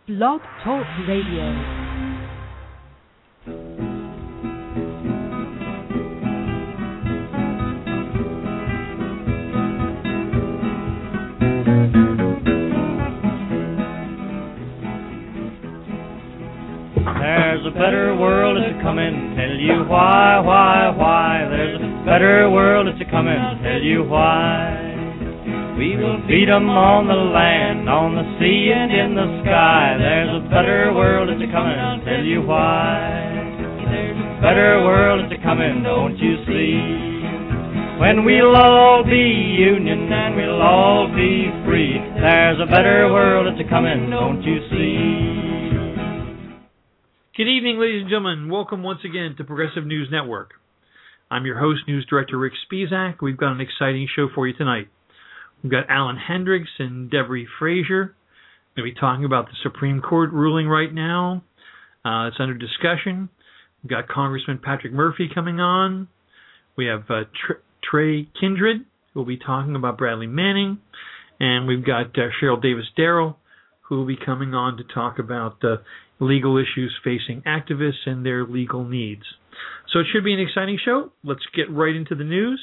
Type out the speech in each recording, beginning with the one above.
Blog Talk Radio. There's a better world that's a comin', tell you why. There's a better world that's a comin', tell you why. We will beat 'em on the land, on the sea and in the sky. There's a better world that's a comin', tell you why. There's a better world that's a comin', don't you see? When we'll all be union and we'll all be free. There's a better world that's a comin', don't you see? Good evening, ladies and gentlemen. Welcome once again to Progressive News Network. I'm your host, News Director Rick Spizak. We've got an exciting show for you tonight. We've got Alan Hendricks and Debbie Frazier. We're going to be talking about the Supreme Court ruling right now. It's under discussion. We've got Congressman Patrick Murphy coming on. We have Trey Kindred, who will be talking about Bradley Manning. And we've got Cheryl Davis-Darrell, who will be coming on to talk about legal issues facing activists and their legal needs. So it should be an exciting show. Let's get right into the news.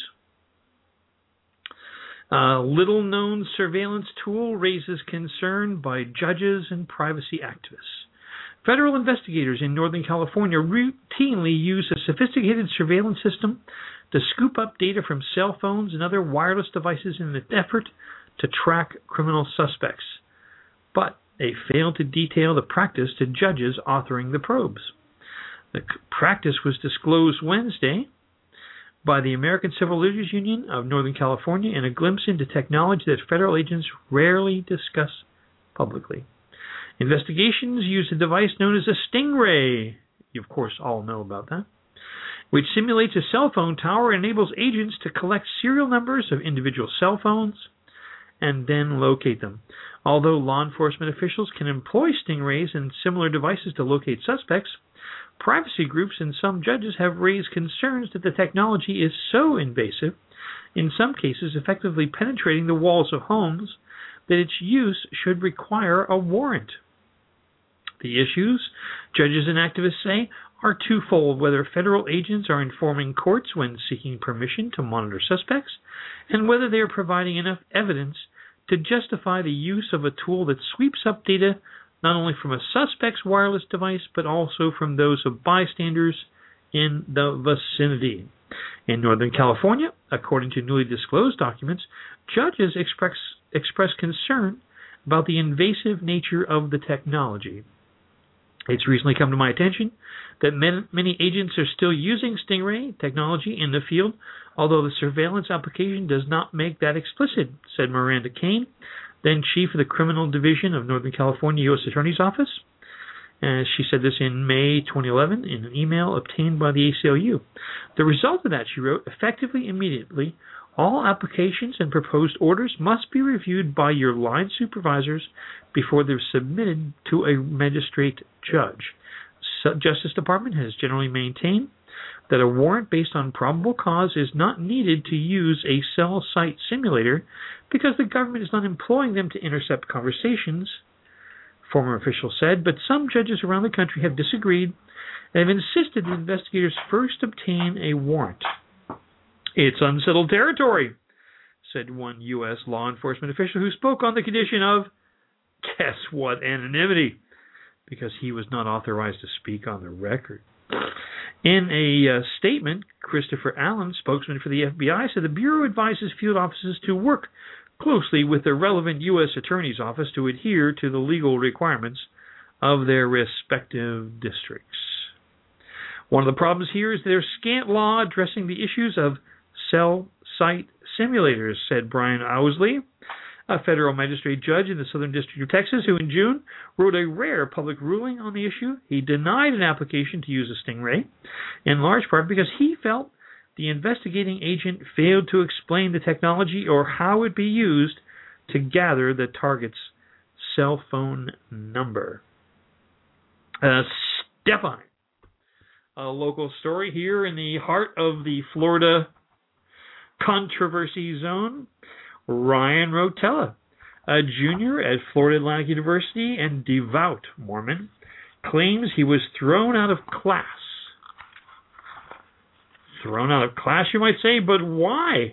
Little-known surveillance tool raises concern by judges and privacy activists. Federal investigators in Northern California routinely use a sophisticated surveillance system to scoop up data from cell phones and other wireless devices in an effort to track criminal suspects. But they fail to detail the practice to judges authoring the probes. The practice was disclosed Wednesday by the American Civil Liberties Union of Northern California in a glimpse into technology that federal agents rarely discuss publicly. Investigations use a device known as a Stingray, you of course all know about that, which simulates a cell phone tower and enables agents to collect serial numbers of individual cell phones and then locate them. Although law enforcement officials can employ Stingrays and similar devices to locate suspects, privacy groups and some judges have raised concerns that the technology is so invasive, in some cases effectively penetrating the walls of homes, that its use should require a warrant. The issues, judges and activists say, are twofold: whether federal agents are informing courts when seeking permission to monitor suspects, and whether they are providing enough evidence to justify the use of a tool that sweeps up data not only from a suspect's wireless device, but also from those of bystanders in the vicinity. In Northern California, according to newly disclosed documents, judges express concern about the invasive nature of the technology. It's recently come to my attention that many agents are still using Stingray technology in the field, although the surveillance application does not make that explicit, said Miranda Kane, then chief of the Criminal Division of Northern California U.S. Attorney's Office. She said this in May 2011 in an email obtained by the ACLU. The result of that, she wrote, effectively immediately, all applications and proposed orders must be reviewed by your line supervisors before they're submitted to a magistrate judge. Justice Department has generally maintained that a warrant based on probable cause is not needed to use a cell site simulator because the government is not employing them to intercept conversations, former officials said, but some judges around the country have disagreed and have insisted that investigators first obtain a warrant. It's unsettled territory, said one U.S. law enforcement official who spoke on the condition of, guess what, anonymity, because he was not authorized to speak on the record. In a statement, Christopher Allen, spokesman for the FBI, said the Bureau advises field officers to work closely with the relevant U.S. Attorney's Office to adhere to the legal requirements of their respective districts. One of the problems here is there's scant law addressing the issues of cell site simulators, said Brian Owsley, a federal magistrate judge in the Southern District of Texas, who in June wrote a rare public ruling on the issue. He denied an application to use a Stingray, in large part because he felt the investigating agent failed to explain the technology or how it be used to gather the target's cell phone number. Stefan, a local story here in the heart of the Florida controversy zone. Ryan Rotella, a junior at Florida Atlantic University and devout Mormon, claims he was thrown out of class. Thrown out of class, you might say, but why?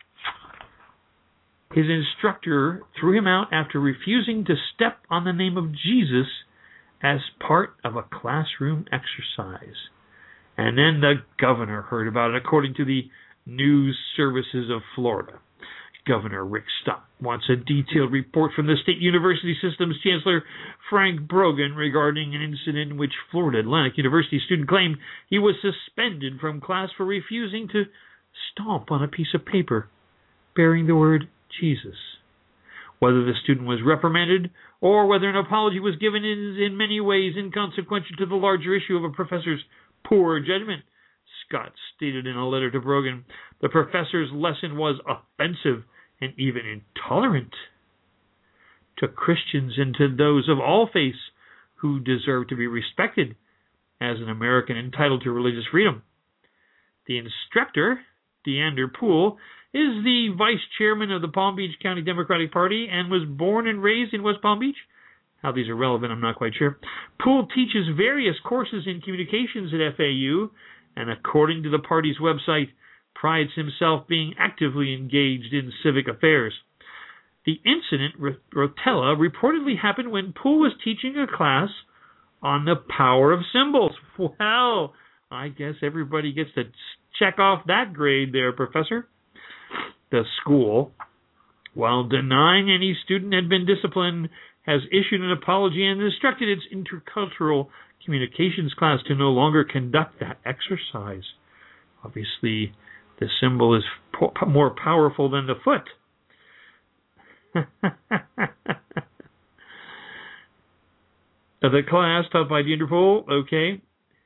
His instructor threw him out after refusing to step on the name of Jesus as part of a classroom exercise. And then the governor heard about it, according to the News Services of Florida. Governor Rick Scott wants a detailed report from the State University System's Chancellor Frank Brogan regarding an incident in which Florida Atlantic University student claimed he was suspended from class for refusing to stomp on a piece of paper bearing the word Jesus. Whether the student was reprimanded or whether an apology was given is in many ways inconsequential to the larger issue of a professor's poor judgment. Scott stated in a letter to Brogan, the professor's lesson was offensive and even intolerant to Christians and to those of all faiths who deserve to be respected as an American entitled to religious freedom. The instructor, Deander Poole, is the vice chairman of the Palm Beach County Democratic Party and was born and raised in West Palm Beach. How these are relevant, I'm not quite sure. Poole teaches various courses in communications at FAU, and according to the party's website, prides himself being actively engaged in civic affairs. The incident, Rotella, reportedly happened when Poole was teaching a class on the power of symbols. Well, I guess everybody gets to check off that grade there, Professor. The school, while denying any student had been disciplined, has issued an apology and instructed its intercultural communications class to no longer conduct that exercise. Obviously, the symbol is more powerful than the foot. The class taught by Deander Poole, okay.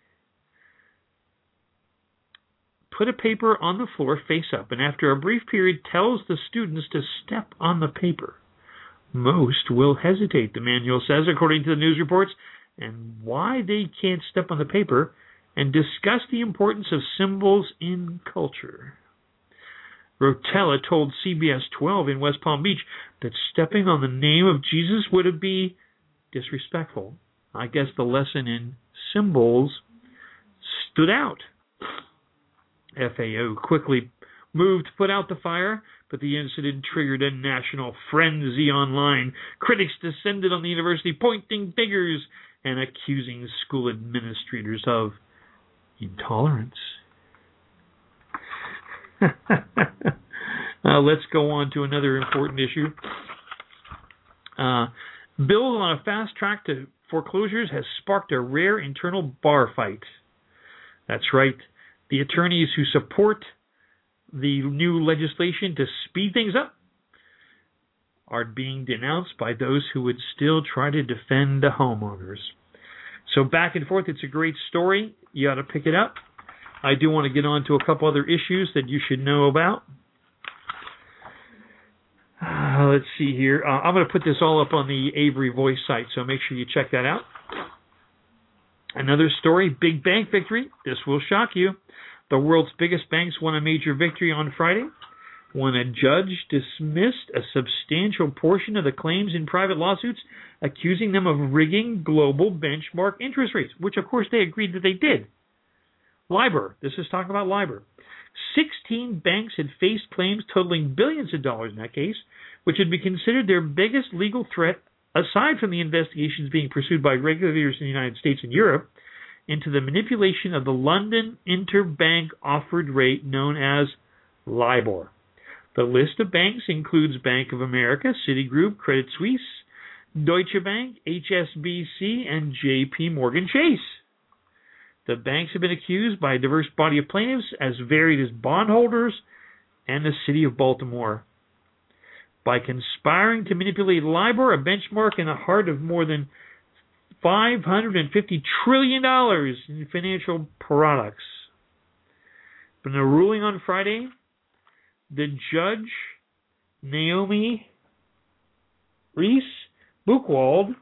Put a paper on the floor face up, and after a brief period tells the students to step on the paper. Most will hesitate, the manual says, according to the news reports, and why they can't step on the paper, and discuss the importance of symbols in culture. Rotella told CBS 12 in West Palm Beach that stepping on the name of Jesus would be disrespectful. I guess the lesson in symbols stood out. FAO quickly moved to put out the fire, but the incident triggered a national frenzy online. Critics descended on the university, pointing fingers and accusing school administrators of intolerance. Let's go on to another important issue. Bill on a fast track to foreclosures has sparked a rare internal bar fight. That's right. The attorneys who support the new legislation to speed things up are being denounced by those who would still try to defend the homeowners. So back and forth, it's a great story. You ought to pick it up. I do want to get on to a couple other issues that you should know about. Let's see here. I'm going to put this all up on the Avery Voice site, so make sure you check that out. Another story, big bank victory. This will shock you. The world's biggest banks won a major victory on Friday when a judge dismissed a substantial portion of the claims in private lawsuits accusing them of rigging global benchmark interest rates, which of course they agreed that they did. LIBOR. This is talking about LIBOR. 16 banks had faced claims totaling billions of dollars in that case, which would be considered their biggest legal threat, aside from the investigations being pursued by regulators in the United States and Europe, into the manipulation of the London interbank offered rate known as LIBOR. The list of banks includes Bank of America, Citigroup, Credit Suisse, Deutsche Bank, HSBC, and J.P. Morgan Chase. The banks have been accused by a diverse body of plaintiffs as varied as bondholders and the city of Baltimore. By conspiring to manipulate LIBOR, a benchmark in the heart of more than $550 trillion in financial products. But in a ruling on Friday, the judge, Naomi Reese Buchwald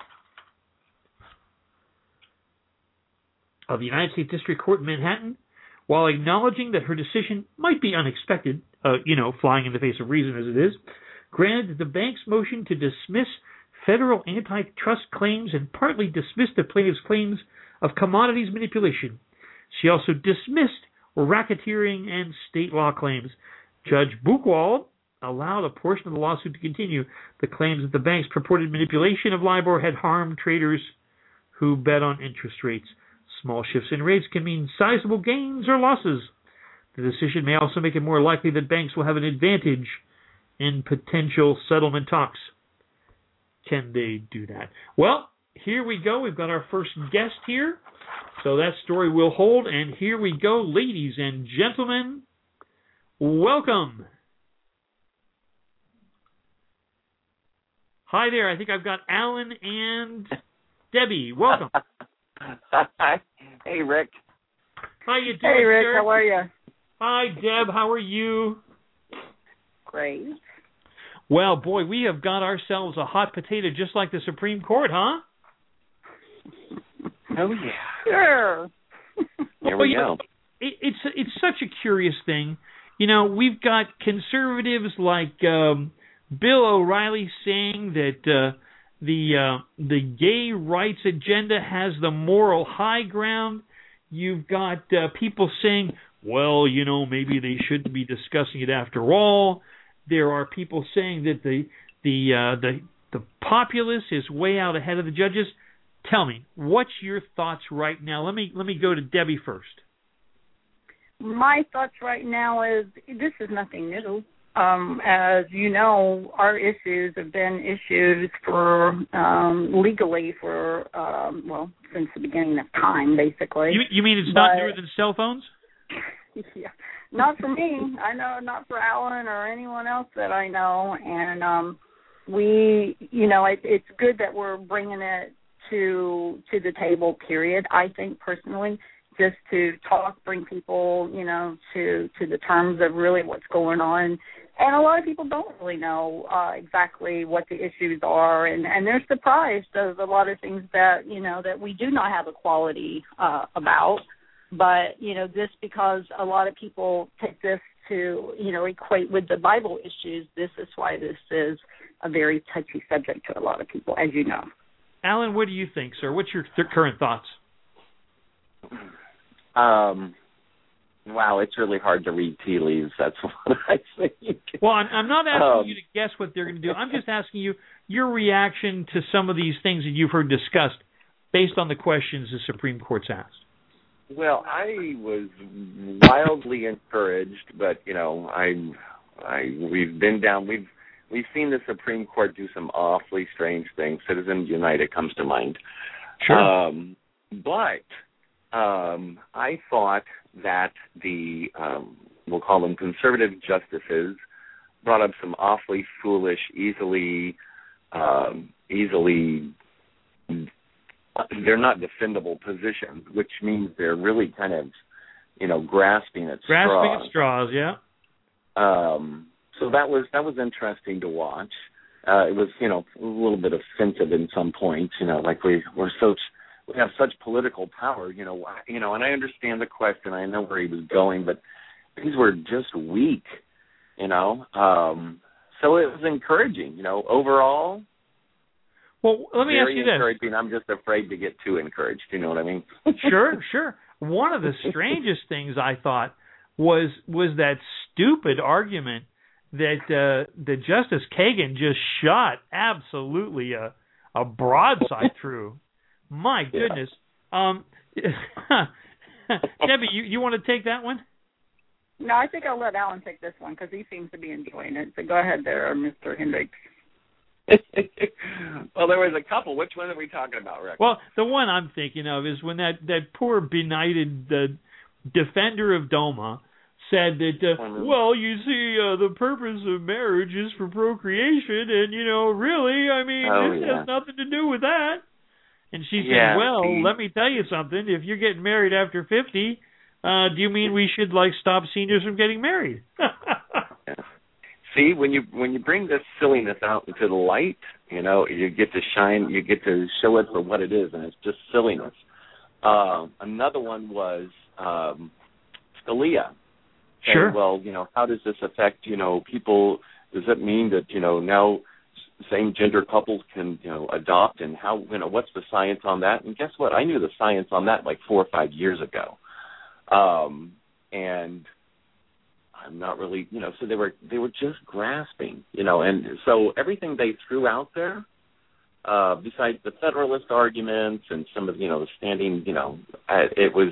of the United States District Court in Manhattan, while acknowledging that her decision might be unexpected, flying in the face of reason as it is, granted that the bank's motion to dismiss federal antitrust claims and partly dismissed the plaintiff's claims of commodities manipulation. She also dismissed racketeering and state law claims. Judge Buchwald allowed a portion of the lawsuit to continue. The claims that the bank's purported manipulation of LIBOR had harmed traders who bet on interest rates. Small shifts in rates can mean sizable gains or losses. The decision may also make it more likely that banks will have an advantage in potential settlement talks. Can they do that? Well, here we go. We've got our first guest here. So that story will hold. And here we go, ladies and gentlemen. Welcome. Hi there. I think I've got Alan and Debbie. Welcome. Hi. Hey, Rick. How you doing, Hey, Rick. sir? How are you? Hi, Deb. How are you? Great. Well, boy, we have got ourselves a hot potato just like the Supreme Court, huh? Oh, yeah. Sure. Here we go. It's such a curious thing. You know, we've got conservatives like Bill O'Reilly saying that the gay rights agenda has the moral high ground. You've got people saying, well, you know, maybe they shouldn't be discussing it after all. There are people saying that the populace is way out ahead of the judges. Tell me, what's your thoughts right now? Let me go to Debbie first. My thoughts right now is this is nothing new. As you know, our issues have been issues for legally for since the beginning of time, basically. You mean it's not newer than cell phones? Yeah, not for me. I know, not for Alan or anyone else that I know. And it's good that we're bringing it to the table. Period. I think personally, just to talk, bring people, to the terms of really what's going on. And a lot of people don't really know exactly what the issues are, and they're surprised of a lot of things that that we do not have equality about. But, just because a lot of people take this to, equate with the Bible issues, this is why this is a very touchy subject to a lot of people, as you know. Alan, what do you think, sir? What's your current thoughts? Wow, it's really hard to read tea leaves. That's what I think. Well, I'm not asking you to guess what they're going to do. I'm just asking you your reaction to some of these things that you've heard discussed based on the questions the Supreme Court's asked. Well, I was wildly encouraged, but we've been down. We've seen the Supreme Court do some awfully strange things. Citizens United comes to mind. Sure. But I thought that the we'll call them conservative justices brought up some awfully foolish, easily they're not defendable positions, which means they're really kind of, grasping at straws, yeah. So that was interesting to watch. It was, a little bit offensive in some points, like we have such political power, and I understand the question. I know where he was going, but these were just weak, So it was encouraging, overall. Well, let me ask you this. Encouraging. I'm just afraid to get too encouraged. You know what I mean? Sure. One of the strangest things I thought was that stupid argument that Justice Kagan just shot absolutely a broadside through. My goodness. Debbie, you want to take that one? No, I think I'll let Alan take this one because he seems to be enjoying it. So go ahead there, Mr. Hendricks. Well, there was a couple. Which one are we talking about, Rick? Well, the one I'm thinking of is when that poor benighted defender of DOMA said that, well, you see, the purpose of marriage is for procreation, and, really, I mean, this has nothing to do with that. And she said, let me tell you something. If you're getting married after 50, do you mean we should, stop seniors from getting married? See, when you bring this silliness out into the light, you get to show it for what it is, and it's just silliness. Another one was Scalia. Sure. Well, how does this affect, people, does that mean that, now same-gender couples can, adopt, and how, what's the science on that? And guess what? I knew the science on that like 4 or 5 years ago. And I'm not really, so they were just grasping, and so everything they threw out there, besides the Federalist arguments and some of, the standing, it was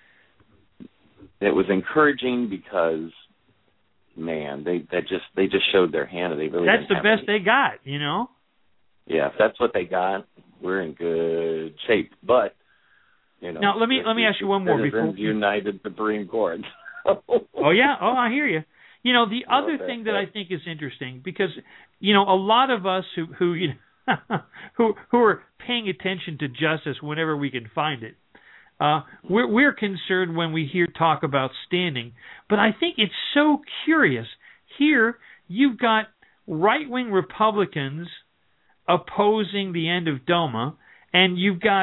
encouraging because, man, they just showed their hand, and they really that's the best they got, Yeah, if that's what they got, we're in good shape. But now let me ask you one more before united the Supreme Court. Oh yeah, I hear you. The other thing that I think is interesting, because a lot of us who who are paying attention to justice whenever we can find it, we're concerned when we hear talk about standing. But I think it's so curious. Here you've got right-wing Republicans opposing the end of DOMA, and you've got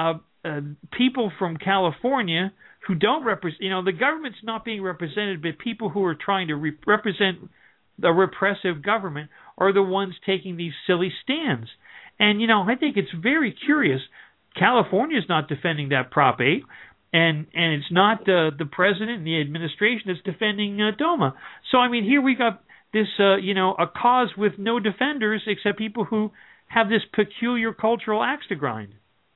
people from California who don't represent, the government's not being represented, but people who are trying to represent the repressive government are the ones taking these silly stands. And, I think it's very curious. California's not defending that Prop 8, and it's not the president and the administration that's defending DOMA. So, here we got this, a cause with no defenders except people who have this peculiar cultural axe to grind.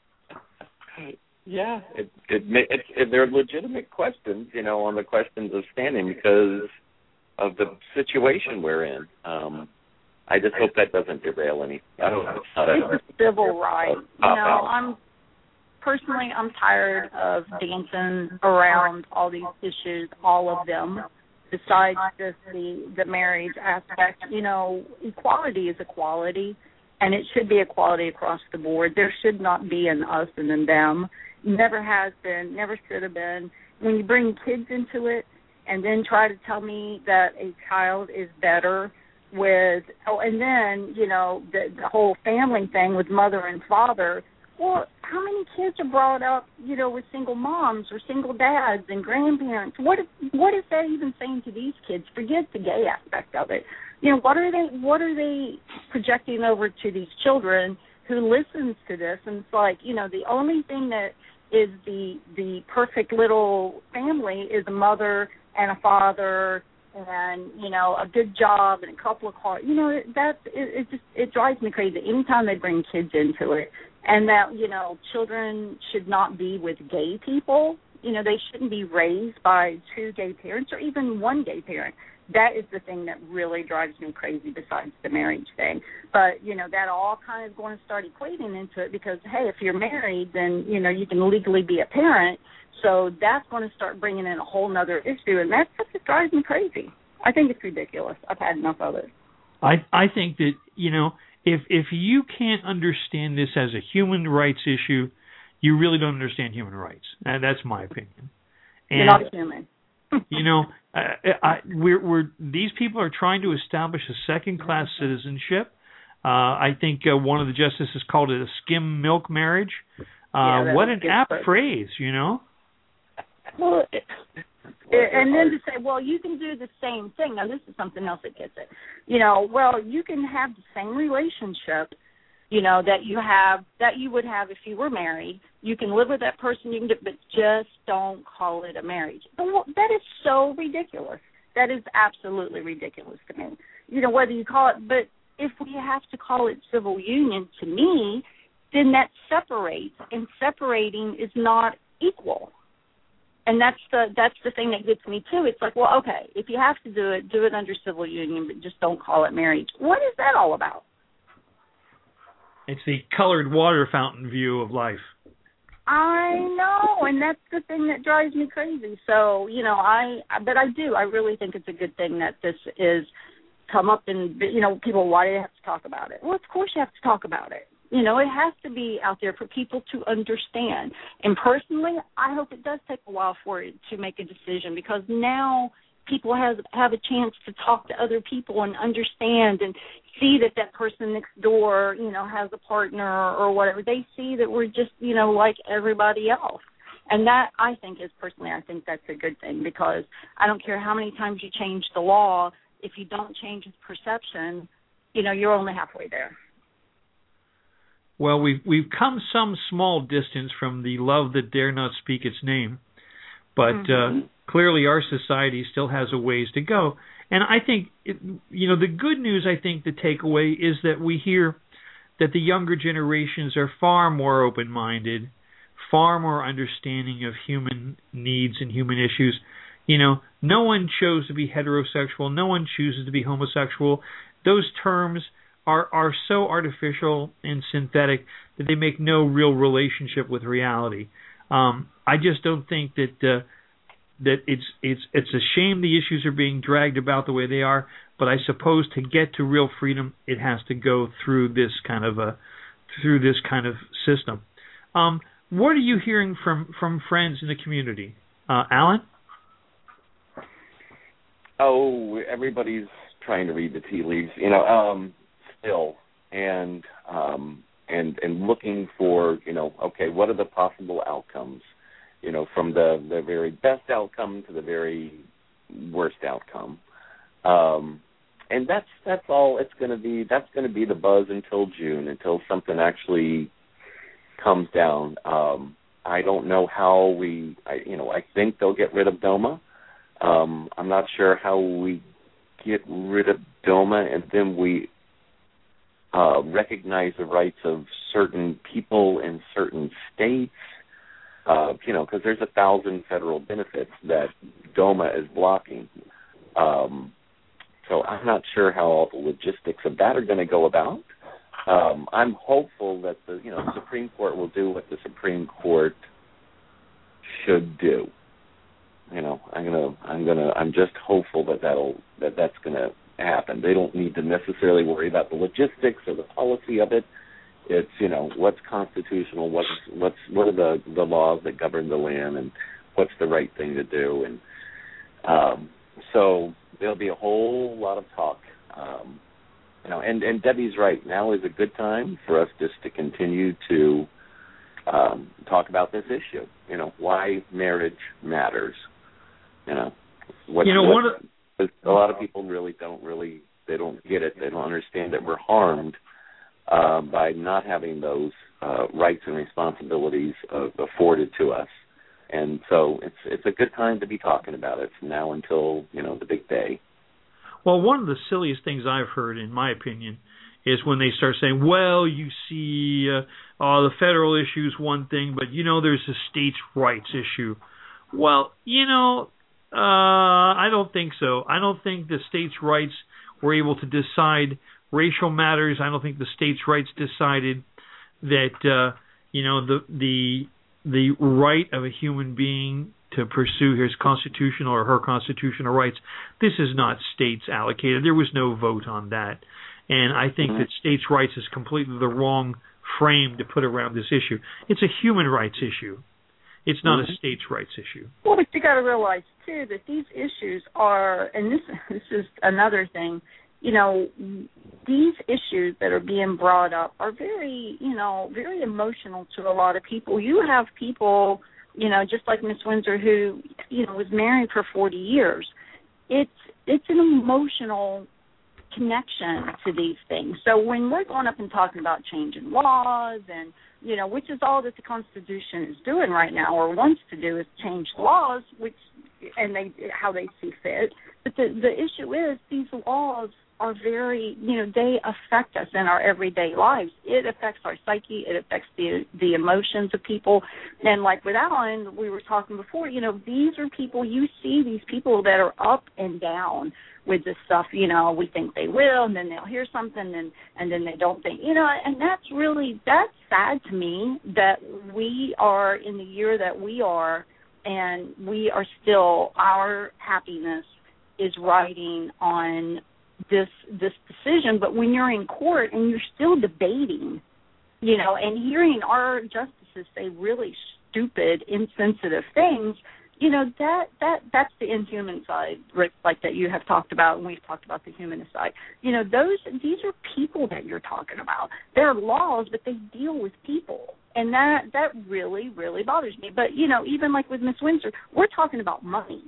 Yeah, they're legitimate questions, on the questions of standing because of the situation we're in. I just hope that doesn't derail any. It's a civil right. I'm tired of dancing around all these issues, all of them, besides just the marriage aspect. Equality is equality, and it should be equality across the board. There should not be an us and an them. Never has been, never should have been. When you bring kids into it and then try to tell me that a child is better with, and then, the whole family thing with mother and father, well, how many kids are brought up, with single moms or single dads and grandparents? What is that even saying to these kids? Forget the gay aspect of it. What are they projecting over to these children who listens to this? And it's like, the only thing that is the perfect little family is a mother and a father and, a good job and a couple of cars. It drives me crazy anytime they bring kids into it. And that, children should not be with gay people. They shouldn't be raised by 2 gay parents or even 1 gay parent. That is the thing that really drives me crazy besides the marriage thing. But, that all kind of going to start equating into it because, hey, if you're married, then, you can legally be a parent. So that's going to start bringing in a whole other issue, and that just drives me crazy. I think it's ridiculous. I've had enough of it. I think that, if you can't understand this as a human rights issue, you really don't understand human rights. That's my opinion. And, you're not a human. These people are trying to establish a second-class citizenship. I think one of the justices called it a skim milk marriage. What an apt phrase, Well, and then to say, well, you can do the same thing. Now, this is something else that gets it. Well, you can have the same relationship, that you would have if you were married. You can live with that person, but just don't call it a marriage. That is so ridiculous. That is absolutely ridiculous to me. Whether you call it, but if we have to call it civil union, to me, then that separates, and separating is not equal. And that's the thing that gets me too. It's like, well, okay, if you have to do it under civil union, but just don't call it marriage. What is that all about? It's the colored water fountain view of life. I know, and that's the thing that drives me crazy. So, I really think it's a good thing that this is come up and, people, why do you have to talk about it? Well, of course you have to talk about it. It has to be out there for people to understand. And personally, I hope it does take a while for it to make a decision because now people have a chance to talk to other people and understand and see that person next door, has a partner or whatever. They see that we're just, like everybody else. And that, I think that's a good thing because I don't care how many times you change the law, if you don't change his perception, you're only halfway there. Well, we've come some small distance from the love that dare not speak its name, but clearly our society still has a ways to go. And I think, the good news, I think, the takeaway is that we hear that the younger generations are far more open-minded, far more understanding of human needs and human issues. No one chose to be heterosexual. No one chooses to be homosexual. Those terms are so artificial and synthetic that they make no real relationship with reality. I just don't think that it's a shame the issues are being dragged about the way they are. But I suppose to get to real freedom, it has to go through this kind of system. What are you hearing from friends in the community, Alan? Oh, everybody's trying to read the tea leaves, still, and looking for, okay, what are the possible outcomes, from the very best outcome to the very worst outcome, and that's all it's going to be. That's going to be the buzz until June, until something actually comes down. I don't know how I think they'll get rid of DOMA. I'm not sure how we get rid of DOMA and then we recognize the rights of certain people in certain states, because there's 1,000 federal benefits that DOMA is blocking. So I'm not sure how all the logistics of that are going to go about. I'm hopeful that the Supreme Court will do what the Supreme Court should do. I'm just hopeful that's gonna happen. They don't need to necessarily worry about the logistics or the policy of it. It's what's constitutional, what are the laws that govern the land, and what's the right thing to do. And so there'll be a whole lot of talk. And Debbie's right. Now is a good time for us just to continue to talk about this issue. Why marriage matters. A lot of people they don't get it. They don't understand that we're harmed by not having those rights and responsibilities afforded to us. And so it's a good time to be talking about it from now until, the big day. Well, one of the silliest things I've heard, in my opinion, is when they start saying, well, you see, the federal issue is one thing, but, there's a states' rights issue. Well, I don't think so. I don't think the states' rights were able to decide racial matters. I don't think the states' rights decided that, the right of a human being to pursue his constitutional or her constitutional rights. This is not states allocated. There was no vote on that. And I think that states' rights is completely the wrong frame to put around this issue. It's a human rights issue. It's not a states' rights issue. Well, but you got to realize, too, that these issues are, and this is another thing, these issues that are being brought up are very, very emotional to a lot of people. You have people, just like Miss Windsor, who, was married for 40 years. It's an emotional connection to these things. So when we're going up and talking about changing laws and, which is all that the Constitution is doing right now or wants to do is change laws, how they see fit. But the issue is these laws are very, they affect us in our everyday lives. It affects our psyche. It affects the emotions of people. And like with Alan, we were talking before, these are people, you see these people that are up and down with this stuff. We think they will, and then they'll hear something, and then they don't think, and that's sad to me that we are in the year that we are, and we are still, our happiness is riding on this decision. But when you're in court and you're still debating, and hearing our justices say really stupid, insensitive things, that's the inhuman side, Rick, like that you have talked about, and we've talked about the humanist side. These are people that you're talking about. They're laws, but they deal with people, and that really, really bothers me. But even like with Miss Windsor, we're talking about money.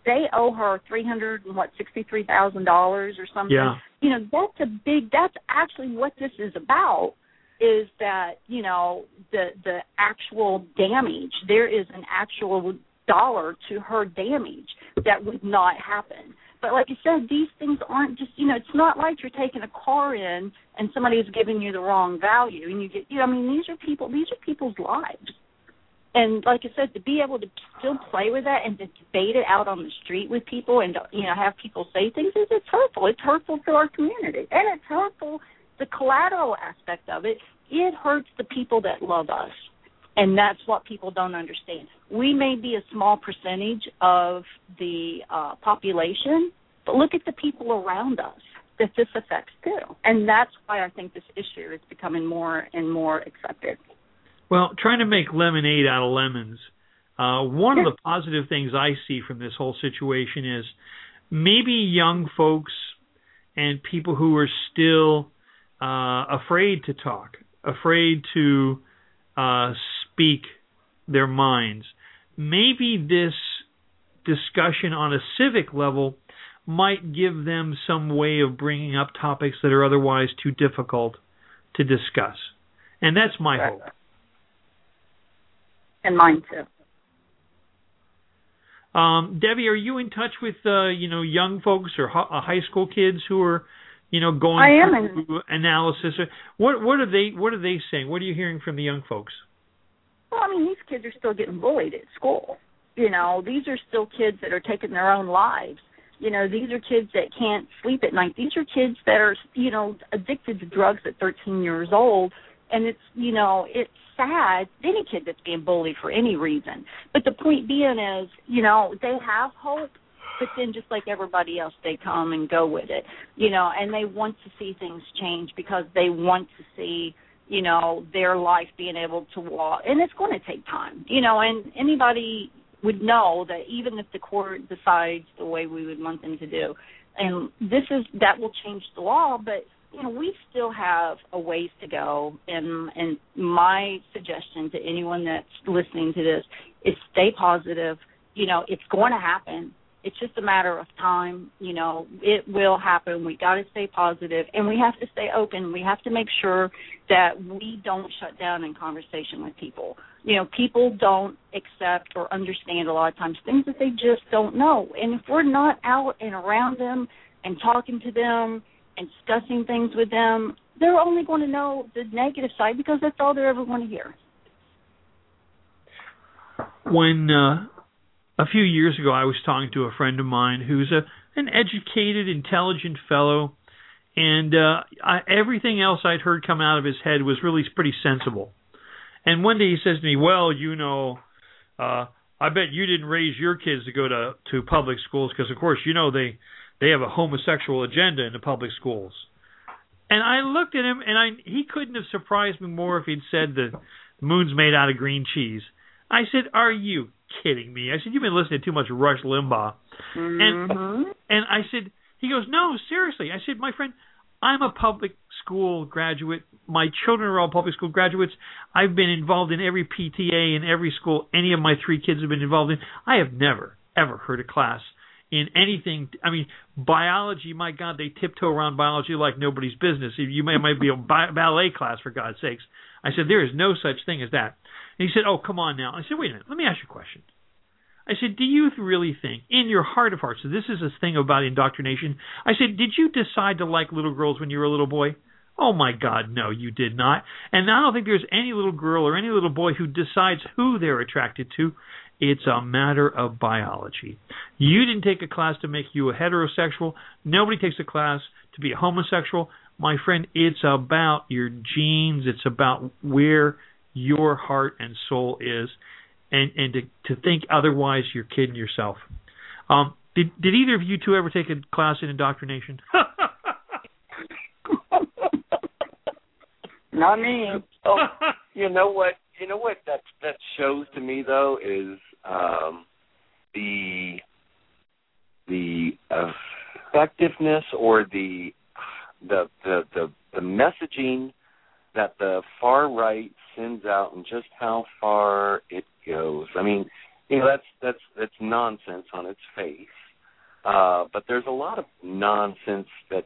they owe her $63,000 or something. Yeah. You know, that's actually what this is about, is that, you know, the actual damage. There is an actual dollar to her damage that would not happen. But like you said, these things aren't just, you know, it's not like you're taking a car in and somebody is giving you the wrong value and you get, you know, I mean, these are people's lives. And like I said, to be able to still play with that and to debate it out on the street with people and, you know, have people say things, it's hurtful. It's hurtful to our community. And it's hurtful, the collateral aspect of it, it hurts the people that love us. And that's what people don't understand. We may be a small percentage of the population, but look at the people around us that this affects too. And that's why I think this issue is becoming more and more accepted. Well, trying to make lemonade out of lemons, one of the positive things I see from this whole situation is maybe young folks and people who are still afraid to talk, afraid to speak their minds. Maybe this discussion on a civic level might give them some way of bringing up topics that are otherwise too difficult to discuss. And that's my hope. And mine too. Debbie, are you in touch with young folks or high school kids who are going through analysis? What are they saying? What are you hearing from the young folks? Well, I mean, these kids are still getting bullied at school. You know, these are still kids that are taking their own lives. You know, these are kids that can't sleep at night. These are kids that are, you know, addicted to drugs at 13 years old. And it's, you know, it's sad, any kid that's being bullied for any reason. But the point being is, you know, they have hope, but then just like everybody else, they come and go with it, you know, and they want to see things change because they want to see, you know, their life being able to walk. And it's going to take time, you know, and anybody would know that even if the court decides the way we would want them to do, and that will change the law, but you know, we still have a ways to go, and my suggestion to anyone that's listening to this is stay positive. You know, it's going to happen. It's just a matter of time. You know, it will happen. We got to stay positive, and we have to stay open. We have to make sure that we don't shut down in conversation with people. You know, people don't accept or understand a lot of times things that they just don't know. And if we're not out and around them and talking to them and discussing things with them, they're only going to know the negative side because that's all they're ever going to hear. When a few years ago I was talking to a friend of mine who's an educated, intelligent fellow, and everything else I'd heard come out of his head was really pretty sensible. And one day he says to me, well, you know, I bet you didn't raise your kids to go to public schools because, of course, you know, they have a homosexual agenda in the public schools. And I looked at him, and he couldn't have surprised me more if he'd said the moon's made out of green cheese. I said, are you kidding me? I said, you've been listening to too much Rush Limbaugh. Mm-hmm. And I said, he goes, no, seriously. I said, my friend, I'm a public school graduate. My children are all public school graduates. I've been involved in every PTA in every school any of my 3 kids have been involved in. I have never, ever heard a class in anything. I mean, biology, my God, they tiptoe around biology like nobody's business. You might be a ballet class, for God's sakes. I said, there is no such thing as that. And he said, oh, come on now. I said, wait a minute, let me ask you a question. I said, do you really think, in your heart of hearts, so this is a thing about indoctrination, I said, did you decide to like little girls when you were a little boy? Oh, my God, no, you did not. And I don't think there's any little girl or any little boy who decides who they're attracted to. It's a matter of biology. You didn't take a class to make you a heterosexual. Nobody takes a class to be a homosexual. My friend, it's about your genes. It's about where your heart and soul is. And to think otherwise, you're kidding yourself. Did either of you two ever take a class in indoctrination? Not me. Oh, you know what that shows to me though is the effectiveness or the messaging that the far right sends out and just how far it goes. I mean, that's nonsense on its face. But there's a lot of nonsense that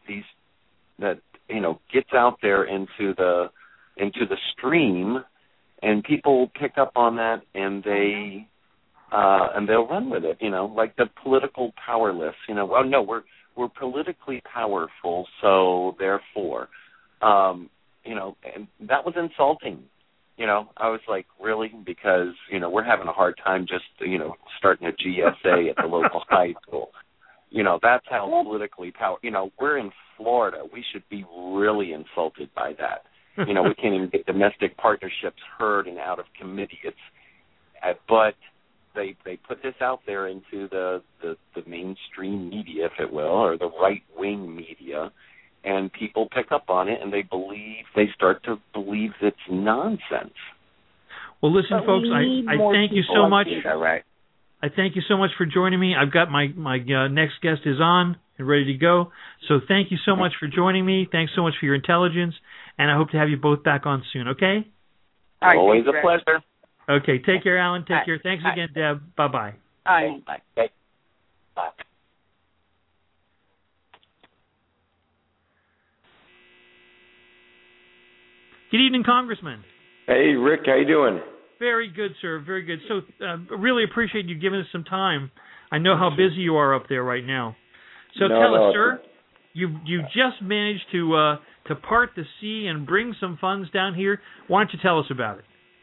gets out there into the stream, and people pick up on that, and they'll run with it. Like the political powerless. Oh no, we're politically powerful, so therefore, and that was insulting. I was like, really? Because, we're having a hard time just, starting a GSA at the local high school. That's how politically we're in Florida. We should be really insulted by that. We can't even get domestic partnerships heard and out of committee. But they put this out there into the mainstream media, if it will, or the right-wing media, and people pick up on it, and they start to believe it's nonsense. Well, listen, folks, I thank you so much. Right. I thank you so much for joining me. I've got my next guest is on and ready to go. So thank you so much for joining me. Thanks so much for your intelligence, and I hope to have you both back on soon, okay? All right, always a pleasure. Okay, take care, Alan. Take care. Thanks again, Deb. Bye-bye. All right. Bye. Okay. Bye. Good evening, Congressman. Hey, Rick, how you doing? Very good, sir. Very good. So, really appreciate you giving us some time. I know how busy you are up there right now. So tell us, sir, you just managed to part the sea and bring some funds down here. Why don't you tell us about it?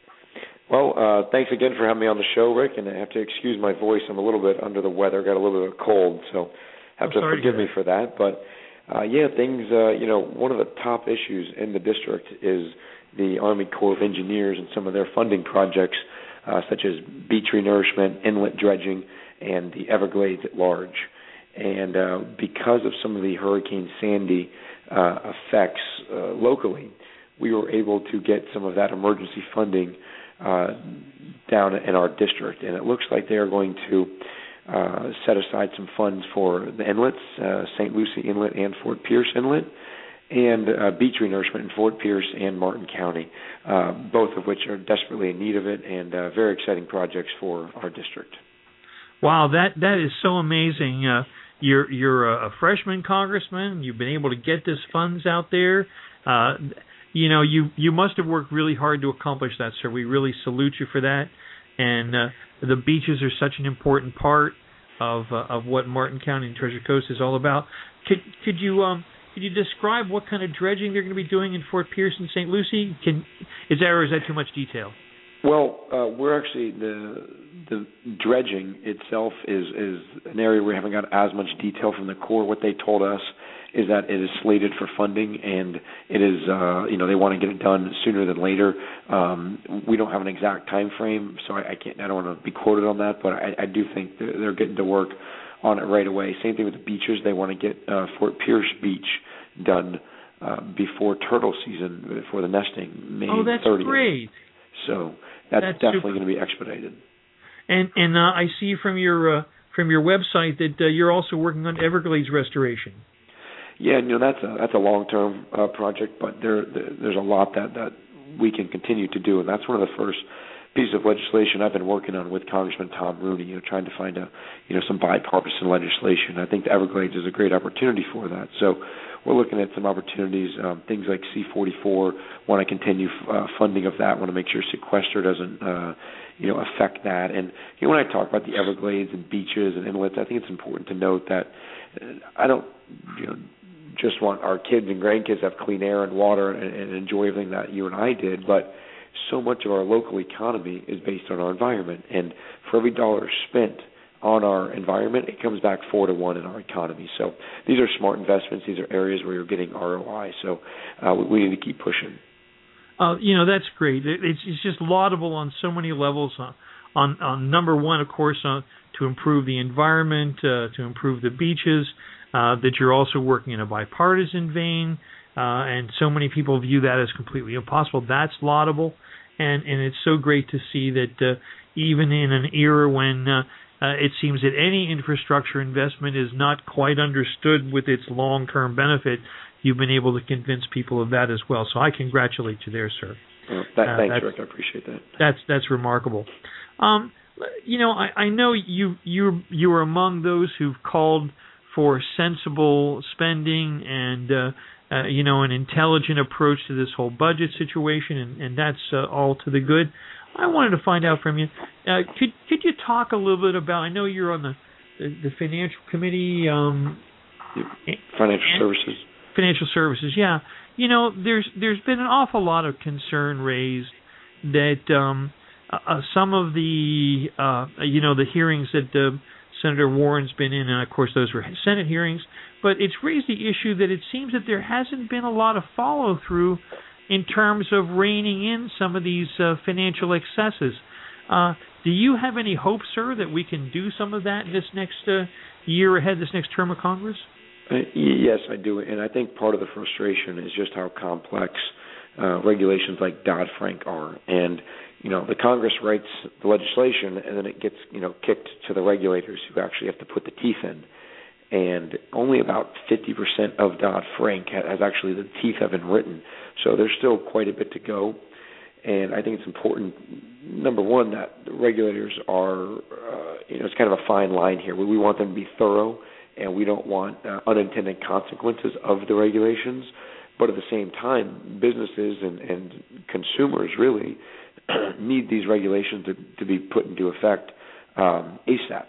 Well, thanks again for having me on the show, Rick, and I have to excuse my voice. I'm a little bit under the weather, got a little bit of a cold, so have to forgive me for that. But, things, one of the top issues in the district is the Army Corps of Engineers and some of their funding projects, such as beach renourishment, inlet dredging, and the Everglades at large. And because of some of the Hurricane Sandy effects locally, we were able to get some of that emergency funding down in our district. And it looks like they are going to set aside some funds for the inlets, St. Lucie Inlet and Fort Pierce Inlet, and beach renourishment in Fort Pierce and Martin County, both of which are desperately in need of it, and very exciting projects for our district. Wow, that is so amazing. You're a freshman congressman. You've been able to get this funds out there. You must have worked really hard to accomplish that, sir. We really salute you for that. And the beaches are such an important part of what Martin County and Treasure Coast is all about. Could you describe what kind of dredging they're going to be doing in Fort Pierce and St. Lucie? Is that too much detail? Well, we're actually the dredging itself is an area we haven't got as much detail from the Corps. What they told us is that it is slated for funding, and it is they want to get it done sooner than later. We don't have an exact time frame, so I don't want to be quoted on that, but I do think they're getting to work on it right away. Same thing with the beaches. They want to get Fort Pierce Beach done before turtle season, before the nesting, May 30th. Oh, that's great. So that's definitely going to be expedited. And I see from your website that you're also working on Everglades restoration. Yeah, that's a long-term project, but there's a lot that we can continue to do, and that's one of the first pieces of legislation I've been working on with Congressman Tom Rooney, trying to find some bipartisan legislation. I think the Everglades is a great opportunity for that. So we're looking at some opportunities, things like C-44, want to continue funding of that, want to make sure sequester doesn't affect that. And when I talk about the Everglades and beaches and inlets, I think it's important to note that I don't just want our kids and grandkids to have clean air and water and enjoy everything that you and I did, but so much of our local economy is based on our environment. And for every dollar spent on our environment, it comes back 4 to 1 in our economy. So these are smart investments. These are areas where you're getting ROI. So we need to keep pushing. That's great. It's just laudable on so many levels. On number one, of course, to improve the environment, to improve the beaches, that you're also working in a bipartisan vein, and so many people view that as completely impossible. That's laudable, and it's so great to see that even in an era when it seems that any infrastructure investment is not quite understood with its long-term benefit, you've been able to convince people of that as well. So I congratulate you there, sir. Thanks, Rick. I appreciate that. That's remarkable. I know you are among those who've called for sensible spending and an intelligent approach to this whole budget situation, and that's all to the good. I wanted to find out from you. Could you talk a little bit about? I know you're on the financial committee. Financial services. Financial services, yeah. There's been an awful lot of concern raised that some of the the hearings that Senator Warren's been in, and of course those were Senate hearings, but it's raised the issue that it seems that there hasn't been a lot of follow through in terms of reining in some of these financial excesses. Do you have any hope, sir, that we can do some of that in this next year ahead, this next term of Congress? Yes, I do, and I think part of the frustration is just how complex regulations like Dodd-Frank are. And the Congress writes the legislation, and then it gets kicked to the regulators who actually have to put the teeth in. And only about 50% of Dodd-Frank has actually the teeth have been written. So there's still quite a bit to go. And I think it's important, number one, that the regulators are, it's kind of a fine line here. We want them to be thorough, and we don't want unintended consequences of the regulations. But at the same time, businesses and consumers really need these regulations to be put into effect ASAP.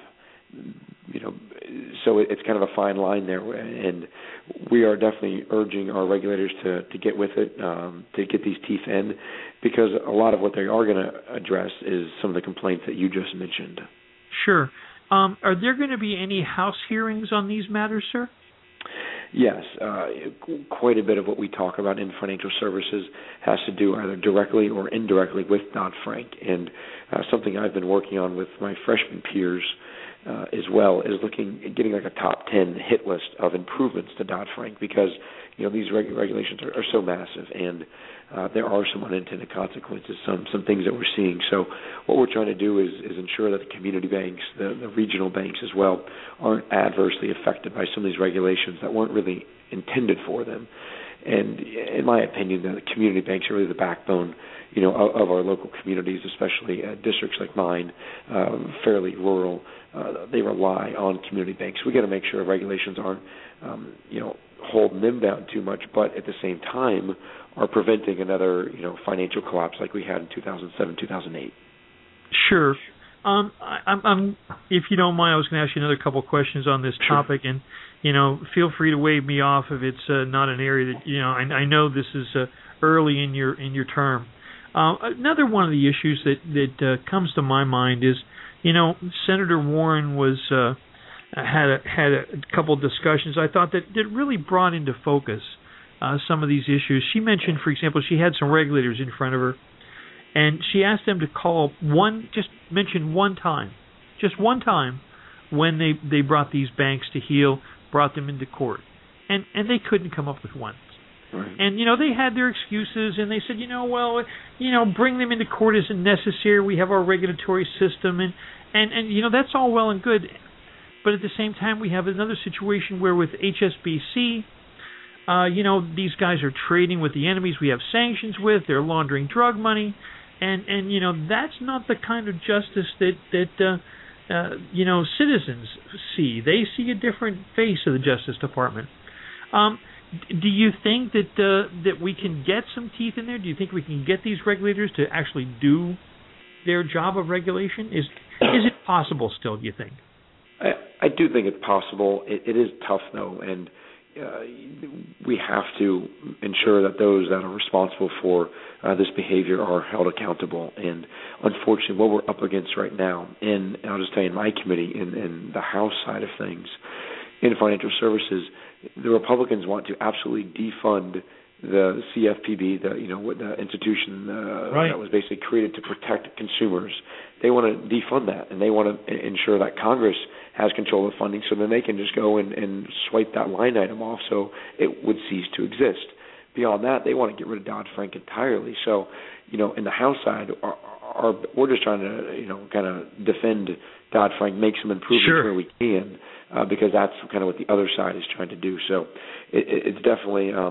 So it's kind of a fine line there, and we are definitely urging our regulators to get with it, to get these teeth in, because a lot of what they are going to address is some of the complaints that you just mentioned. Sure. Are there going to be any House hearings on these matters, sir? Yes. Quite a bit of what we talk about in financial services has to do either directly or indirectly with Dodd-Frank. And something I've been working on with my freshman peers as well is getting like a top 10 hit list of improvements to Dodd-Frank, because these regulations are so massive, and there are some unintended consequences, some things that we're seeing. So what we're trying to do is ensure that the community banks, the regional banks as well, aren't adversely affected by some of these regulations that weren't really intended for them. And in my opinion, the community banks are really the backbone, of our local communities, especially districts like mine, fairly rural. They rely on community banks. We got to make sure regulations aren't, holding them down too much, but at the same time are preventing another, financial collapse like we had in 2007, 2008. Sure. I'm, if you don't mind, I was going to ask you another couple of questions on this topic, and feel free to wave me off if it's not an area that I know this is early in your term. Another one of the issues that comes to my mind is, Senator Warren had a couple of discussions I thought that really brought into focus some of these issues. She mentioned, for example, she had some regulators in front of her, and she asked them to call mention one time when they brought these banks to heel, brought them into court, and they couldn't come up with one. Right. And they had their excuses, and they said, bring them into court isn't necessary. We have our regulatory system, and that's all well and good. But at the same time, we have another situation where with HSBC, these guys are trading with the enemies we have sanctions with. They're laundering drug money, and that's not the kind of justice that citizens see. They see a different face of the Justice Department. Do you think that we can get some teeth in there? Do you think we can get these regulators to actually do their job of regulation? Is it possible still, do you think? I do think it's possible. It is tough, though, and we have to ensure that those that are responsible for this behavior are held accountable. And unfortunately, what we're up against right now, and I'll just tell you in my committee, in the House side of things, in financial services, the Republicans want to absolutely defund the CFPB, the institution right. that was basically created to protect consumers. They want to defund that, and they want to ensure that Congress has control of funding, so then they can just go and swipe that line item off so it would cease to exist. Beyond that, they want to get rid of Dodd-Frank entirely. So, in the House side, we're just trying to, kind of defend Dodd-Frank, make some improvements sure. where we can, because that's kind of what the other side is trying to do. So it's definitely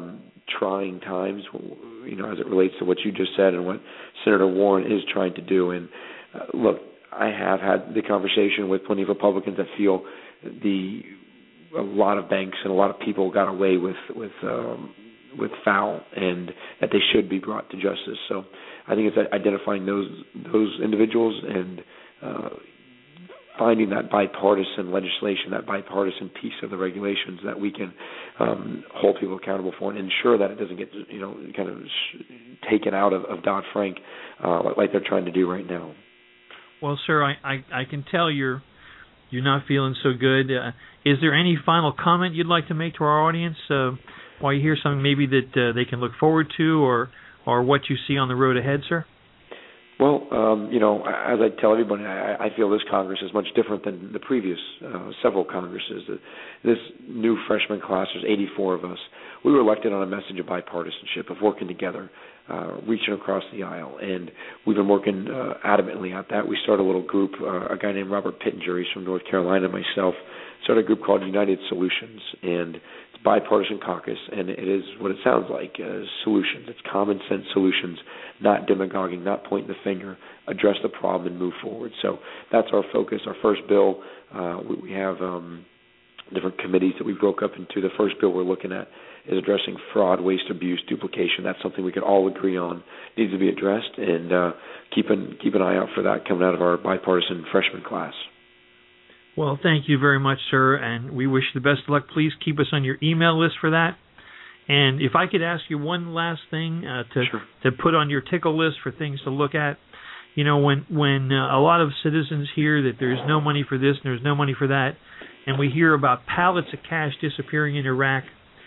trying times, as it relates to what you just said and what Senator Warren is trying to do. And look, I have had the conversation with plenty of Republicans that feel a lot of banks and a lot of people got away with foul, and that they should be brought to justice. So I think it's identifying those individuals and finding that bipartisan legislation, that bipartisan piece of the regulations that we can hold people accountable for and ensure that it doesn't get kind of taken out of Dodd-Frank like they're trying to do right now. Well, sir, I can tell you're not feeling so good. Is there any final comment you'd like to make to our audience while you hear something maybe that they can look forward to, or what you see on the road ahead, sir? Well, as I tell everybody, I feel this Congress is much different than the previous several Congresses. This new freshman class, there's 84 of us. We were elected on a message of bipartisanship, of working together, reaching across the aisle, and we've been working adamantly at that. We started a little group, a guy named Robert Pittenger, he's from North Carolina, myself, started a group called United Solutions, and it's a bipartisan caucus, and it is what it sounds like, solutions. It's common sense solutions, not demagoguing, not pointing the finger, address the problem and move forward. So that's our focus. Our first bill, we have different committees that we broke up into. The first bill we're looking at is addressing fraud, waste, abuse, duplication. That's something we could all agree on needs to be addressed, and keep an eye out for that coming out of our bipartisan freshman class. Well, thank you very much, sir, and we wish you the best of luck. Please keep us on your email list for that. And if I could ask you one last thing to put on your tickle list for things to look at, when a lot of citizens hear that there's no money for this and there's no money for that, and we hear about pallets of cash disappearing in Iraq,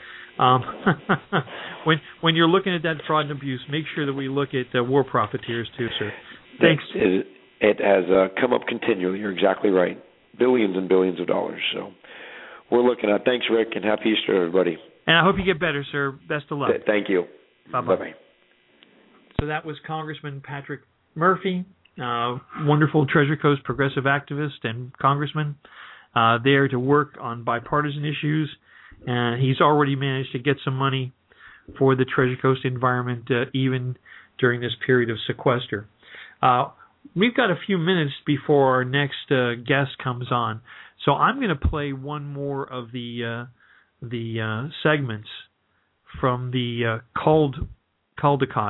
when you're looking at that fraud and abuse, make sure that we look at war profiteers too, sir. Thanks. It has come up continually. You're exactly right. Billions and billions of dollars. So we're looking at. Thanks, Rick, and happy Easter, everybody. And I hope you get better, sir. Best of luck. Thank you. Bye-bye. Bye-bye. So that was Congressman Patrick Murphy, wonderful Treasure Coast progressive activist and congressman, there to work on bipartisan issues. And he's already managed to get some money for the Treasure Coast environment, even during this period of sequester. We've got a few minutes before our next guest comes on, so I'm going to play one more of the segments from the Caldecott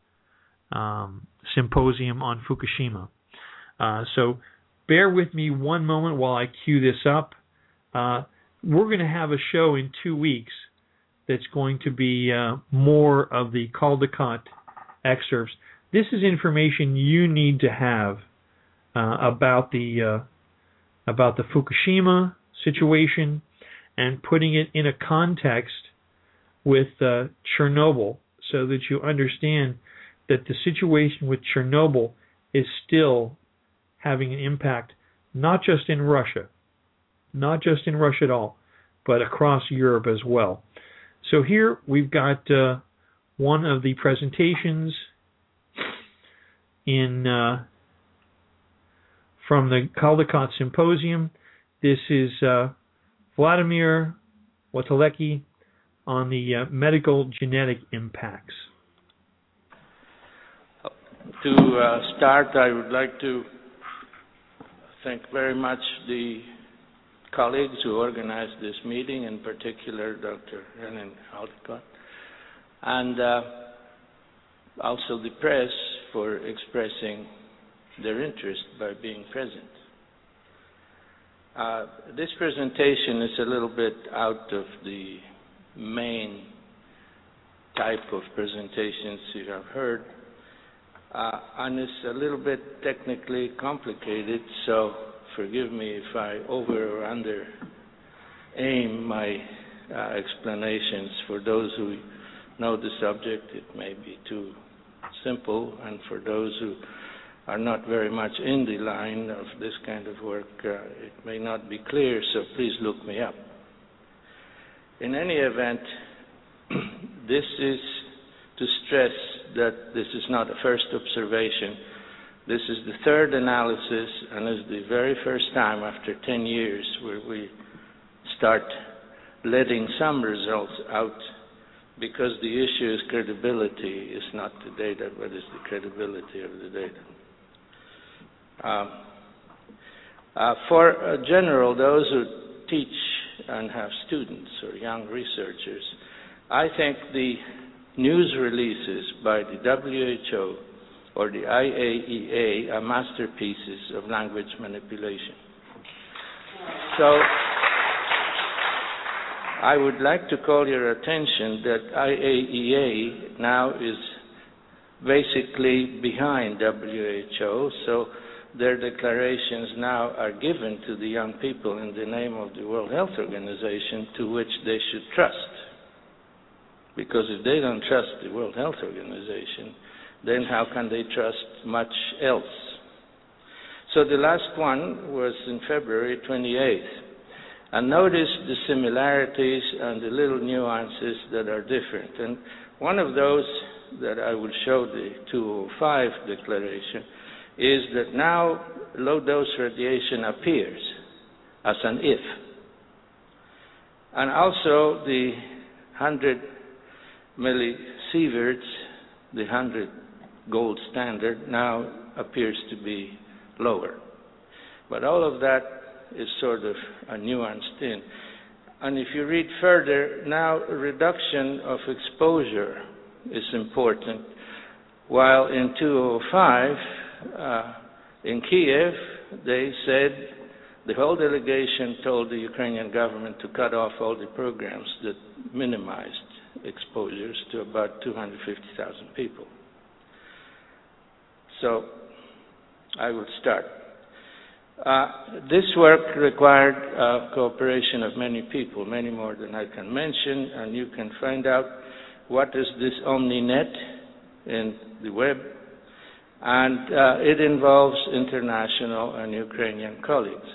Symposium on Fukushima. So bear with me one moment while I cue this up. We're going to have a show in 2 weeks that's going to be more of the Caldecott excerpts. This is information you need to have about the Fukushima situation and putting it in a context with Chernobyl, so that you understand that the situation with Chernobyl is still having an impact, not just in Russia at all, but across Europe as well. So here we've got one of the presentations from the Caldecott Symposium. This is Vladimir Watalecki on the medical genetic impacts. To start, I would like to thank very much the colleagues who organized this meeting, in particular Dr. Helen Caldecott, and also the press for expressing their interest by being present. This presentation is a little bit out of the main type of presentations you have heard, and it's a little bit technically complicated, so forgive me if I over or under aim my explanations. For those who know the subject, it may be too simple, and for those who are not very much in the line of this kind of work, it may not be clear, so please look me up. In any event, this is to stress that this is not a first observation. This is the third analysis, and is the very first time after 10 years where we start letting some results out because the issue is credibility. It's not the data, but it's the credibility of the data. For general, those who teach and have students or young researchers, I think the news releases by the WHO or the IAEA are masterpieces of language manipulation. So I would like to call your attention that IAEA now is basically behind WHO, so their declarations now are given to the young people in the name of the World Health Organization, to which they should trust. Because if they don't trust the World Health Organization, then how can they trust much else? So the last one was in February 28th. And notice the similarities and the little nuances that are different. And one of those that I will show, the 205 declaration, is that now low-dose radiation appears as an if. And also the 100 millisieverts, the 100 gold standard, now appears to be lower. But all of that is sort of a nuanced in. And if you read further, now reduction of exposure is important, while in 205, in Kiev, they said, the whole delegation told the Ukrainian government to cut off all the programs that minimized exposures to about 250,000 people. So I will start. This work required cooperation of many people, many more than I can mention, and you can find out what is this OmniNet in the web, and it involves international and Ukrainian colleagues.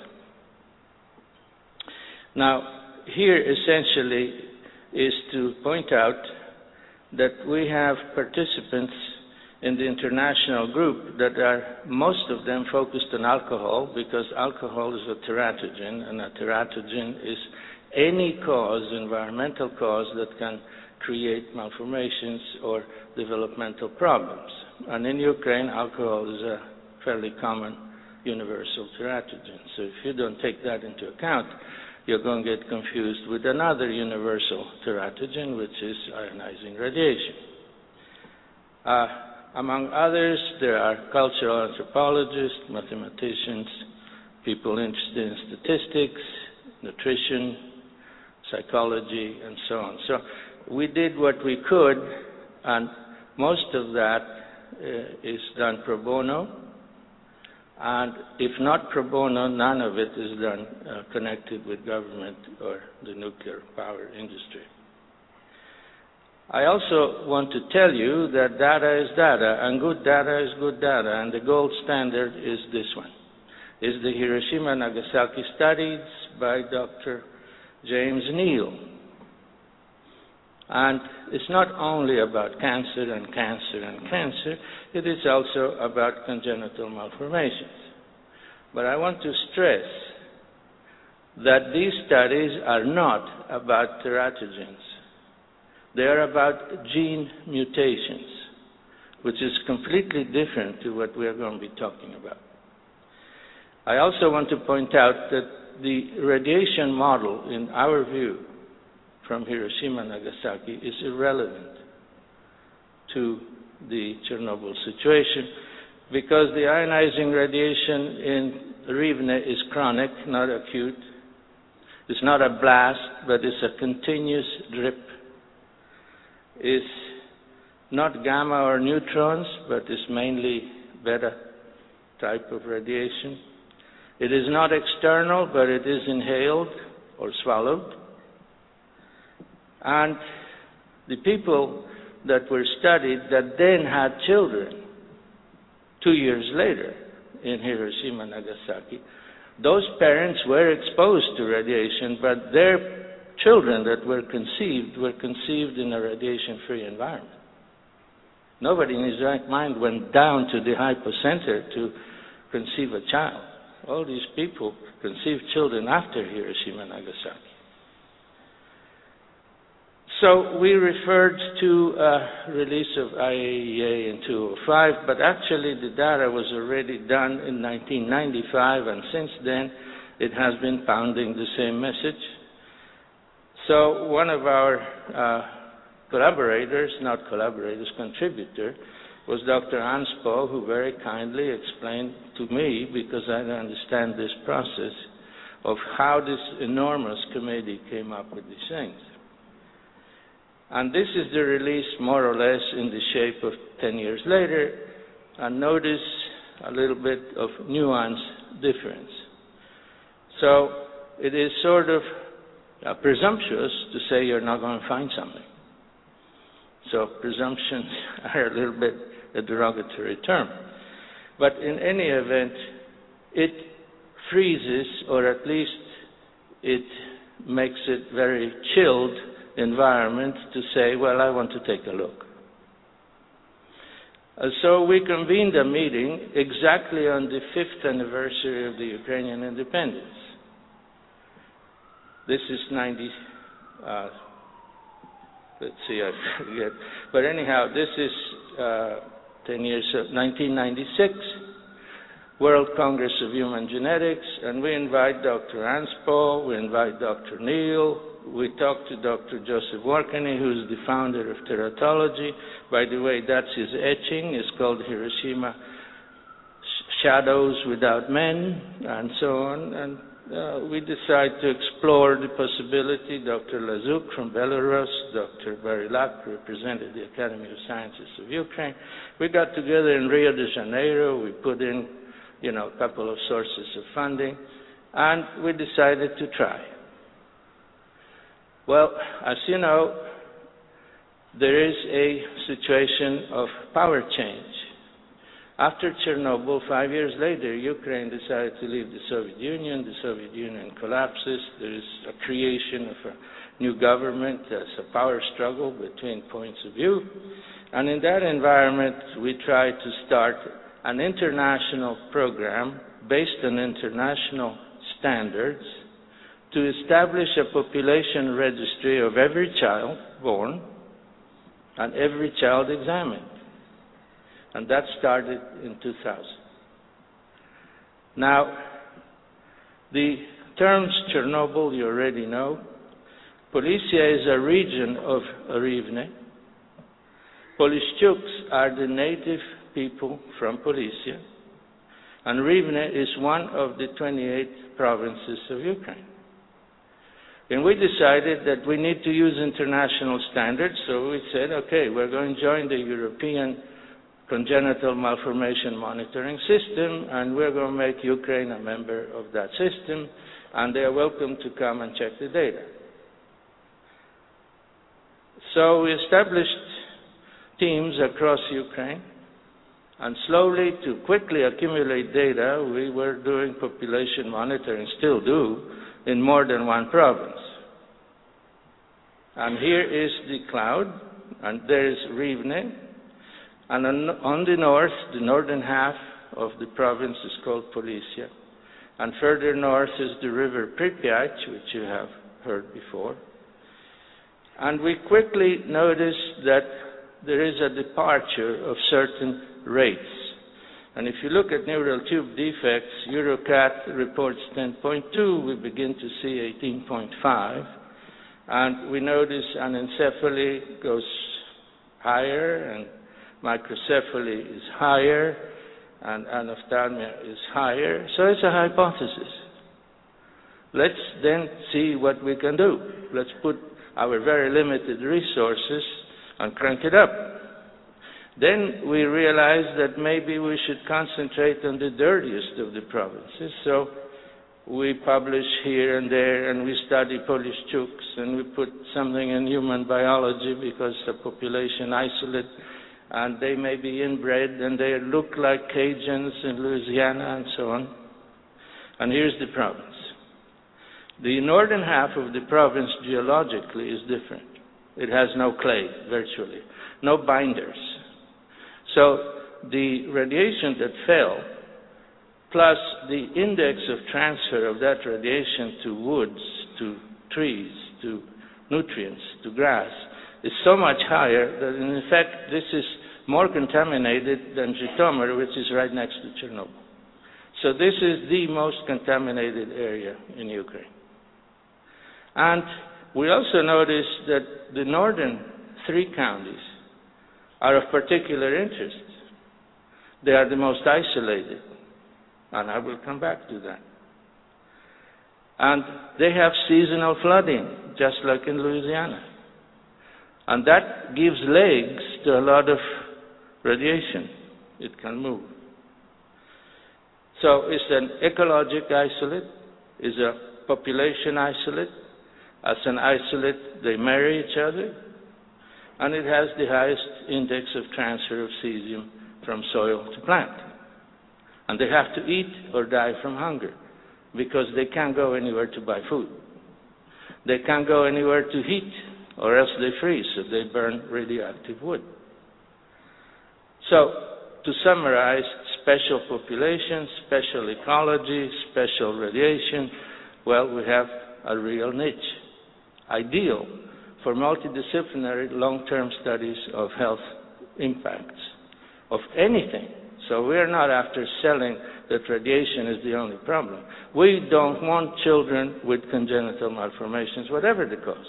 Now, here essentially is to point out that we have participants in the international group that are, most of them, focused on alcohol, because alcohol is a teratogen, and a teratogen is any cause, environmental cause, that can create malformations or developmental problems. And in Ukraine, alcohol is a fairly common universal teratogen. So if you don't take that into account, you're going to get confused with another universal teratogen, which is ionizing radiation. Among others, there are cultural anthropologists, mathematicians, people interested in statistics, nutrition, psychology, and so on. So we did what we could, and most of that is done pro bono. And if not pro bono, none of it is done connected with government or the nuclear power industry. I also want to tell you that data is data, and good data is good data, and the gold standard is this one. Is the Hiroshima-Nagasaki studies by Dr. James Neal. And it's not only about cancer and cancer and cancer, it is also about congenital malformations. But I want to stress that these studies are not about teratogens. They are about gene mutations, which is completely different to what we are going to be talking about. I also want to point out that the radiation model, in our view, from Hiroshima and Nagasaki, is irrelevant to the Chernobyl situation, because the ionizing radiation in Rivne is chronic, not acute. It's not a blast, but it's a continuous drip. It's not gamma or neutrons, but it's mainly beta type of radiation. It is not external, but it is inhaled or swallowed. And the people that were studied that then had children 2 years later in Hiroshima and Nagasaki, those parents were exposed to radiation, but their children that were conceived in a radiation-free environment. Nobody in his right mind went down to the hypocenter to conceive a child. All these people conceived children after Hiroshima and Nagasaki. So we referred to release of IAEA in 2005, but actually the data was already done in 1995, and since then it has been pounding the same message. So one of our contributor, was Dr. Hans Paul, who very kindly explained to me, because I don't understand this process, of how this enormous committee came up with these things. And this is the release, more or less, in the shape of 10 years later, and notice a little bit of nuance difference. So it is sort of presumptuous to say you're not going to find something. So presumptions are a little bit a derogatory term. But in any event, it freezes, or at least it makes it very chilled environment to say, well, I want to take a look. So we convened a meeting exactly on the 5th anniversary of the Ukrainian independence. This is 90, let's see, I forget. But anyhow, this is 10 years of 1996, World Congress of Human Genetics, and we invite Dr. Anspo, we invite Dr. Neal, we talked to Dr. Joseph Warkany, who's the founder of teratology. By the way, that's his etching. It's called Hiroshima Shadows Without Men, and so on. And we decided to explore the possibility. Dr. Lazuk from Belarus, Dr. Barilak represented the Academy of Sciences of Ukraine. We got together in Rio de Janeiro. We put in, a couple of sources of funding, and we decided to try. Well, as you know, there is a situation of power change. After Chernobyl, 5 years later, Ukraine decided to leave the Soviet Union. The Soviet Union collapses. There is a creation of a new government. There's a power struggle between points of view. And in that environment, we tried to start an international program based on international standards to establish a population registry of every child born and every child examined. And that started in 2000. Now, the terms Chernobyl, you already know. Polisia is a region of Rivne. Polishchuks are the native people from Polisia. And Rivne is one of the 28 provinces of Ukraine. And we decided that we need to use international standards, so we said, okay, we're going to join the European Congenital Malformation Monitoring System, and we're going to make Ukraine a member of that system, and they're welcome to come and check the data. So we established teams across Ukraine, and slowly, to quickly accumulate data, we were doing population monitoring, still do, in more than one province. And here is the cloud, and there is Rivne, and on the north, the northern half of the province is called Polisia, and further north is the river Pripyat, which you have heard before. And we quickly noticed that there is a departure of certain rates. And if you look at neural tube defects, EuroCat reports 10.2, we begin to see 18.5. And we notice anencephaly goes higher, and microcephaly is higher, and anophthalmia is higher. So it's a hypothesis. Let's then see what we can do. Let's put our very limited resources and crank it up. Then we realized that maybe we should concentrate on the dirtiest of the provinces. So we publish here and there, and we study Polishchuks, and we put something in human biology because the population isolate, and they may be inbred, and they look like Cajuns in Louisiana, and so on. And here's the province. The northern half of the province geologically is different. It has no clay, virtually, no binders. So the radiation that fell, plus the index of transfer of that radiation to woods, to trees, to nutrients, to grass, is so much higher that in fact this is more contaminated than Zhytomyr, which is right next to Chernobyl. So this is the most contaminated area in Ukraine. And we also notice that the northern 3 counties are of particular interest. They are the most isolated, and I will come back to that. And they have seasonal flooding, just like in Louisiana. And that gives legs to a lot of radiation. It can move. So it's an ecologic isolate, it's a population isolate. As an isolate, they marry each other, and it has the highest index of transfer of cesium from soil to plant. And they have to eat or die from hunger, because they can't go anywhere to buy food. They can't go anywhere to heat, or else they freeze, so they burn radioactive wood. So, to summarize, special populations, special ecology, special radiation, well, we have a real niche, ideal for multidisciplinary long-term studies of health impacts of anything. So we're not after selling that radiation is the only problem. We don't want children with congenital malformations, whatever the cause.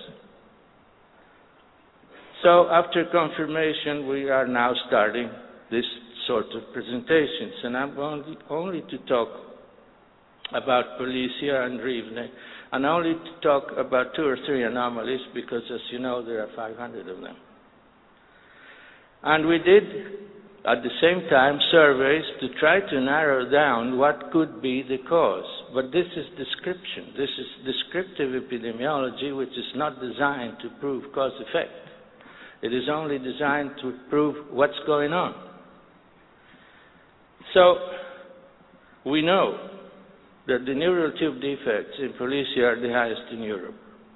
So after confirmation, we are now starting this sort of presentations, and I'm going only to talk about Polisia and Rivne, and only to talk about 2 or 3 anomalies, because as you know, there are 500 of them. And we did, at the same time, surveys to try to narrow down what could be the cause. But this is description. This is descriptive epidemiology, which is not designed to prove cause-effect. It is only designed to prove what's going on. So, we know that the neural tube defects in Polisia are the highest in Europe.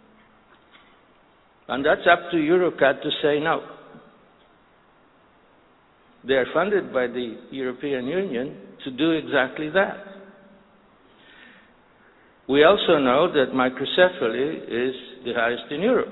And that's up to EuroCAT to say no. They are funded by the European Union to do exactly that. We also know that microcephaly is the highest in Europe.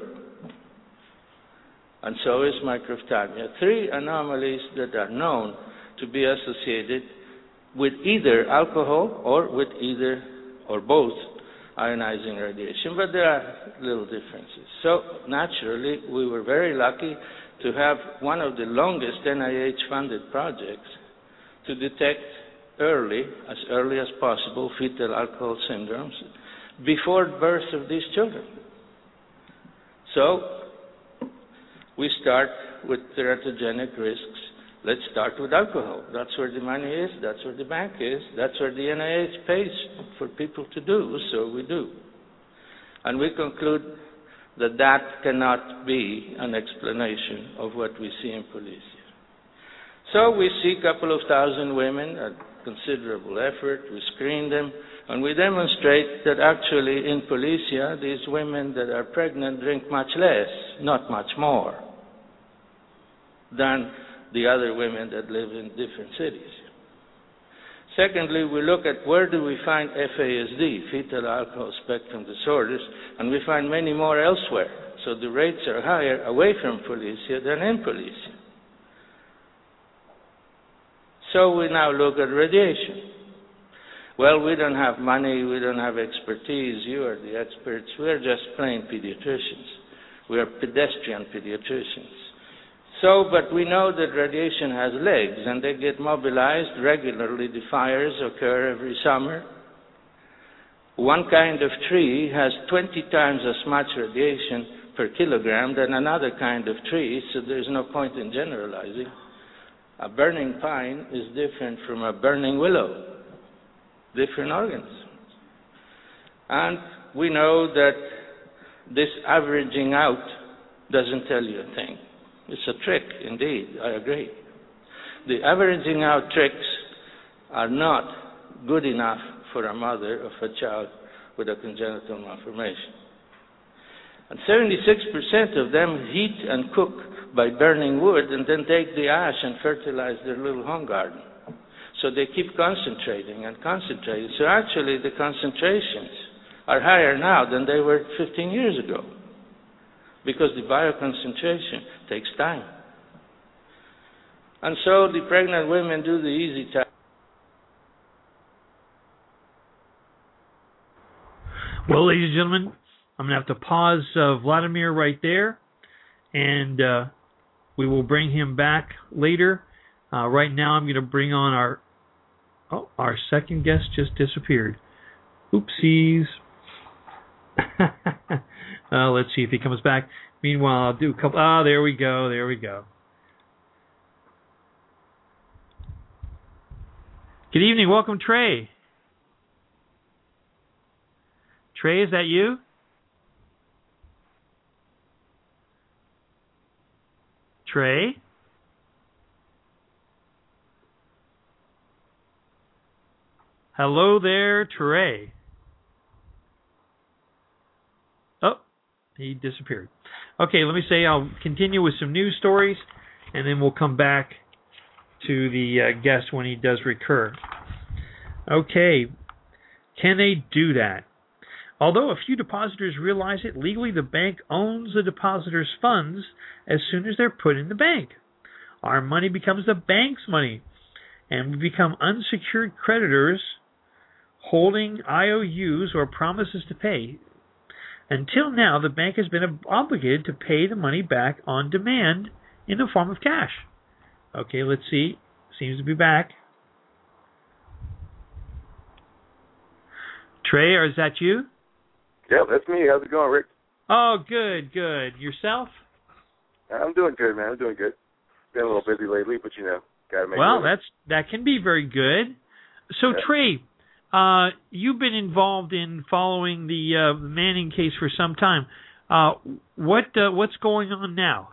And so is microphthalmia. 3 anomalies that are known to be associated with either alcohol or with either or both ionizing radiation, but there are little differences. So naturally, we were very lucky to have one of the longest NIH-funded projects to detect early as possible, fetal alcohol syndromes before birth of these children. So we start with teratogenic risks. Let's start with alcohol. That's where the money is, that's where the bank is, that's where the NIH pays for people to do, so we do. And we conclude that that cannot be an explanation of what we see in Polisia. So we see a couple of thousand women at considerable effort, we screen them, and we demonstrate that actually in Polisia, these women that are pregnant drink much less, not much more, than the other women that live in different cities. Secondly, we look at where do we find FASD, fetal alcohol spectrum disorders, and we find many more elsewhere. So the rates are higher away from Polisia than in Polisia. So we now look at radiation. Well, we don't have money, we don't have expertise, you are the experts, we're just plain pediatricians. We are pedestrian pediatricians. So, but we know that radiation has legs, and they get mobilized regularly. The fires occur every summer. One kind of tree has 20 times as much radiation per kilogram than another kind of tree, so there's no point in generalizing. A burning pine is different from a burning willow, different organs. And we know that this averaging out doesn't tell you a thing. It's a trick, indeed, I agree. The averaging out tricks are not good enough for a mother of a child with a congenital malformation. And 76% of them heat and cook by burning wood and then take the ash and fertilize their little home garden. So they keep concentrating and concentrating. So actually the concentrations are higher now than they were 15 years ago. because the bioconcentration takes time. And so the pregnant women do the easy task. Well, ladies and gentlemen, I'm going to have to pause Vladimir right there, and we will bring him back later. Right now, I'm going to bring on our second guest just disappeared. Oopsies. Let's see if he comes back. Meanwhile, I'll do a couple. There we go. There we go. Good evening. Welcome, Trey. Trey, is that you? Trey? Hello there, Trey. Oh, he disappeared. Okay, let me say I'll continue with some news stories, and then we'll come back to the guest when he does recur. Okay, can they do that? Although a few depositors realize it, legally the bank owns the depositors' funds as soon as they're put in the bank. Our money becomes the bank's money, and we become unsecured creditors holding IOUs or promises to pay. Until now, the bank has been obligated to pay the money back on demand in the form of cash. Okay, let's see. Seems to be back. Trey, or is that you? Yeah, that's me. How's it going, Rick? Oh, good, good. Yourself? I'm doing good, man. I'm doing good. Been a little busy lately, but gotta make it. Well, that can be very good. So, yeah. Trey, you've been involved in following the Manning case for some time. What's going on now?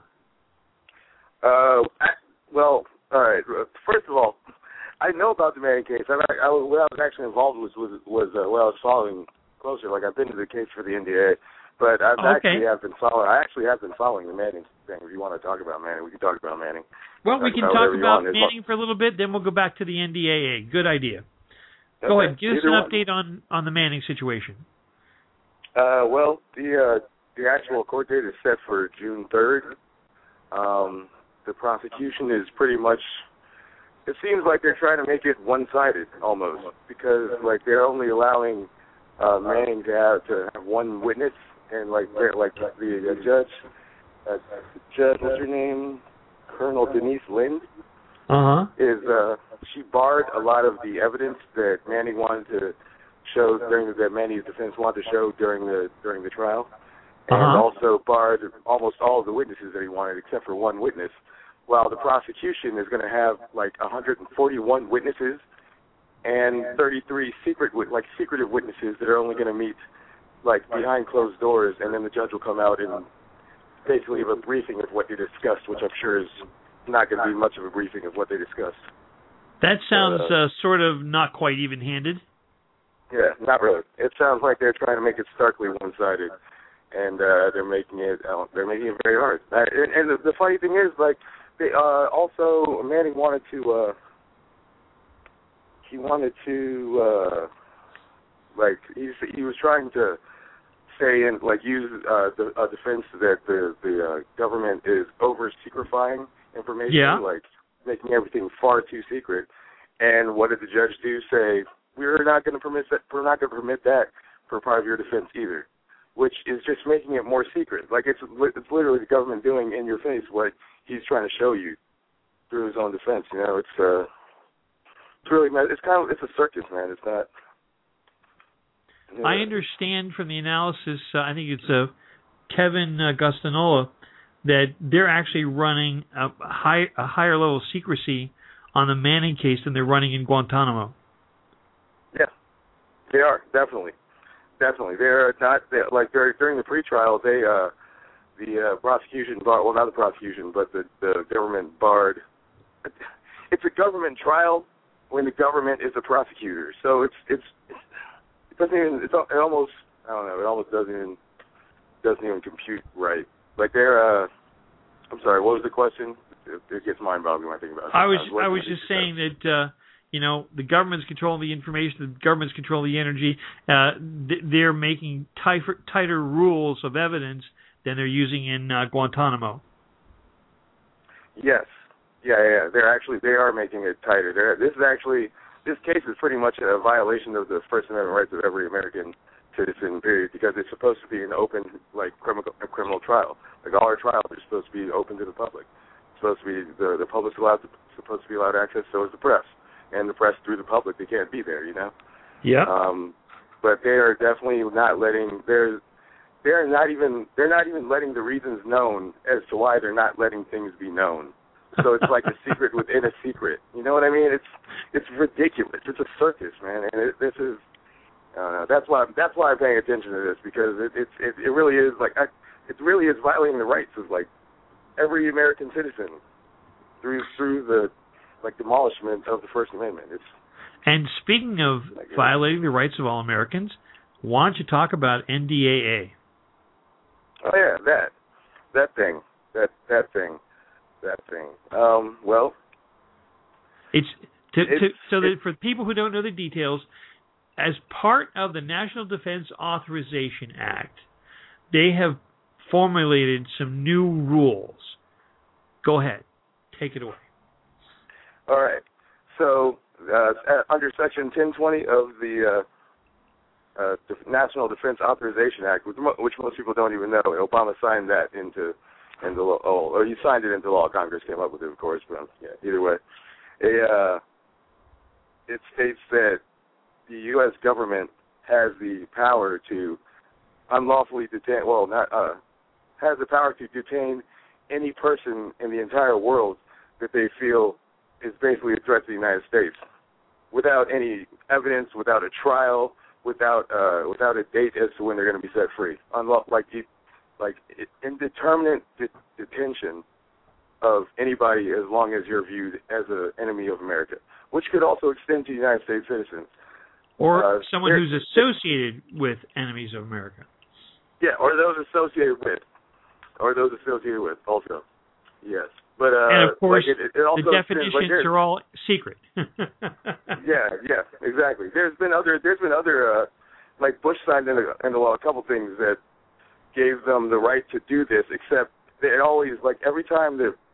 Well, all right. First of all, I know about the Manning case. What I was actually involved with was what I was following closer. Like, I've been to the case for the NDA, but I actually have been following the Manning thing. If you want to talk about Manning, we can talk about Manning. Well, we can talk about Manning for a little bit, then we'll go back to the NDAA. Good idea. Okay. Go ahead. Give us an update on the Manning situation. Well, the actual court date is set for June 3rd. The prosecution is pretty much, it seems like they're trying to make it one-sided almost, because like they're only allowing Manning to have one witness, and the judge, what's her name, Colonel Denise Lind, she barred a lot of the evidence that Manning wanted to show that Manning's defense wanted to show during the trial, and also barred almost all of the witnesses that he wanted, except for one witness. While the prosecution is going to have like 141 witnesses and 33 secretive witnesses that are only going to meet like behind closed doors, and then the judge will come out and basically give a briefing of what they discussed, which I'm sure is not going to be much of a briefing of what they discussed. That sounds sort of not quite even-handed. Yeah, not really. It sounds like they're trying to make it starkly one-sided, and they're making it very hard. And the funny thing is, like, they also Manning wanted to he was trying to say and like use a defense that the government is over secretifying information, like making everything far too secret. And what did the judge do? Say, we're not going to permit that. We're not going to permit that for part of your defense either, which is just making it more secret. Like it's literally the government doing in your face what he's trying to show you through his own defense. You know, it's really, it's a circus, man. It's not. You know. I understand from the analysis. I think it's Kevin Gustinola that they're actually running a higher level of secrecy on the Manning case than they're running in Guantanamo. Yeah, they are definitely. They're not during the pretrial. The prosecution barred, well, not the prosecution, but the government barred. It's a government trial when the government is a prosecutor. So it doesn't even. It almost, I don't know. It almost doesn't even compute right. Like they're. I'm sorry. What was the question? It gets mind-boggling when I think about it. I was just saying that the government's controlling the information, the government's controlling the energy. They're making tighter rules of evidence than they're using in Guantanamo. Yes. Yeah. They are making it tighter. This case is pretty much a violation of the First Amendment rights of every American citizen, period, because it's supposed to be an open, like, criminal trial. Like, all our trials are supposed to be open to the public. It's supposed to be, the public's supposed to be allowed access, so is the press. And the press through the public, they can't be there, you know? Yeah. But they are definitely not letting, they're not even letting the reasons known as to why they're not letting things be known. So it's like a secret within a secret. You know what I mean? It's ridiculous. It's a circus, man. And this is, that's why I'm paying attention to this, because it really is like it really is violating the rights of like every American citizen through the like demolishment of the First Amendment. And speaking of violating the rights of all Americans, why don't you talk about NDAA? Oh yeah, that thing. Well, so that for people who don't know the details, as part of the National Defense Authorization Act, they have formulated some new rules. Go ahead, take it away. All right. So under Section 1020 of the National Defense Authorization Act, which most people don't even know, Obama signed that into law. Or he signed it into law. Congress came up with it, of course. But either way, it states that the U.S. government has the power to unlawfully detain. Has the power to detain any person in the entire world that they feel is basically a threat to the United States, without any evidence, without a trial, without a date as to when they're going to be set free. Indeterminate detention of anybody as long as you're viewed as an enemy of America, which could also extend to United States citizens. Or someone who's associated with enemies of America. Yeah, or those associated with also. Yes. But, and of course, it also the definitions are all secret. Yeah, exactly. There's been other like Bush signed into law a couple things that gave them the right to do this, except it always, like, every time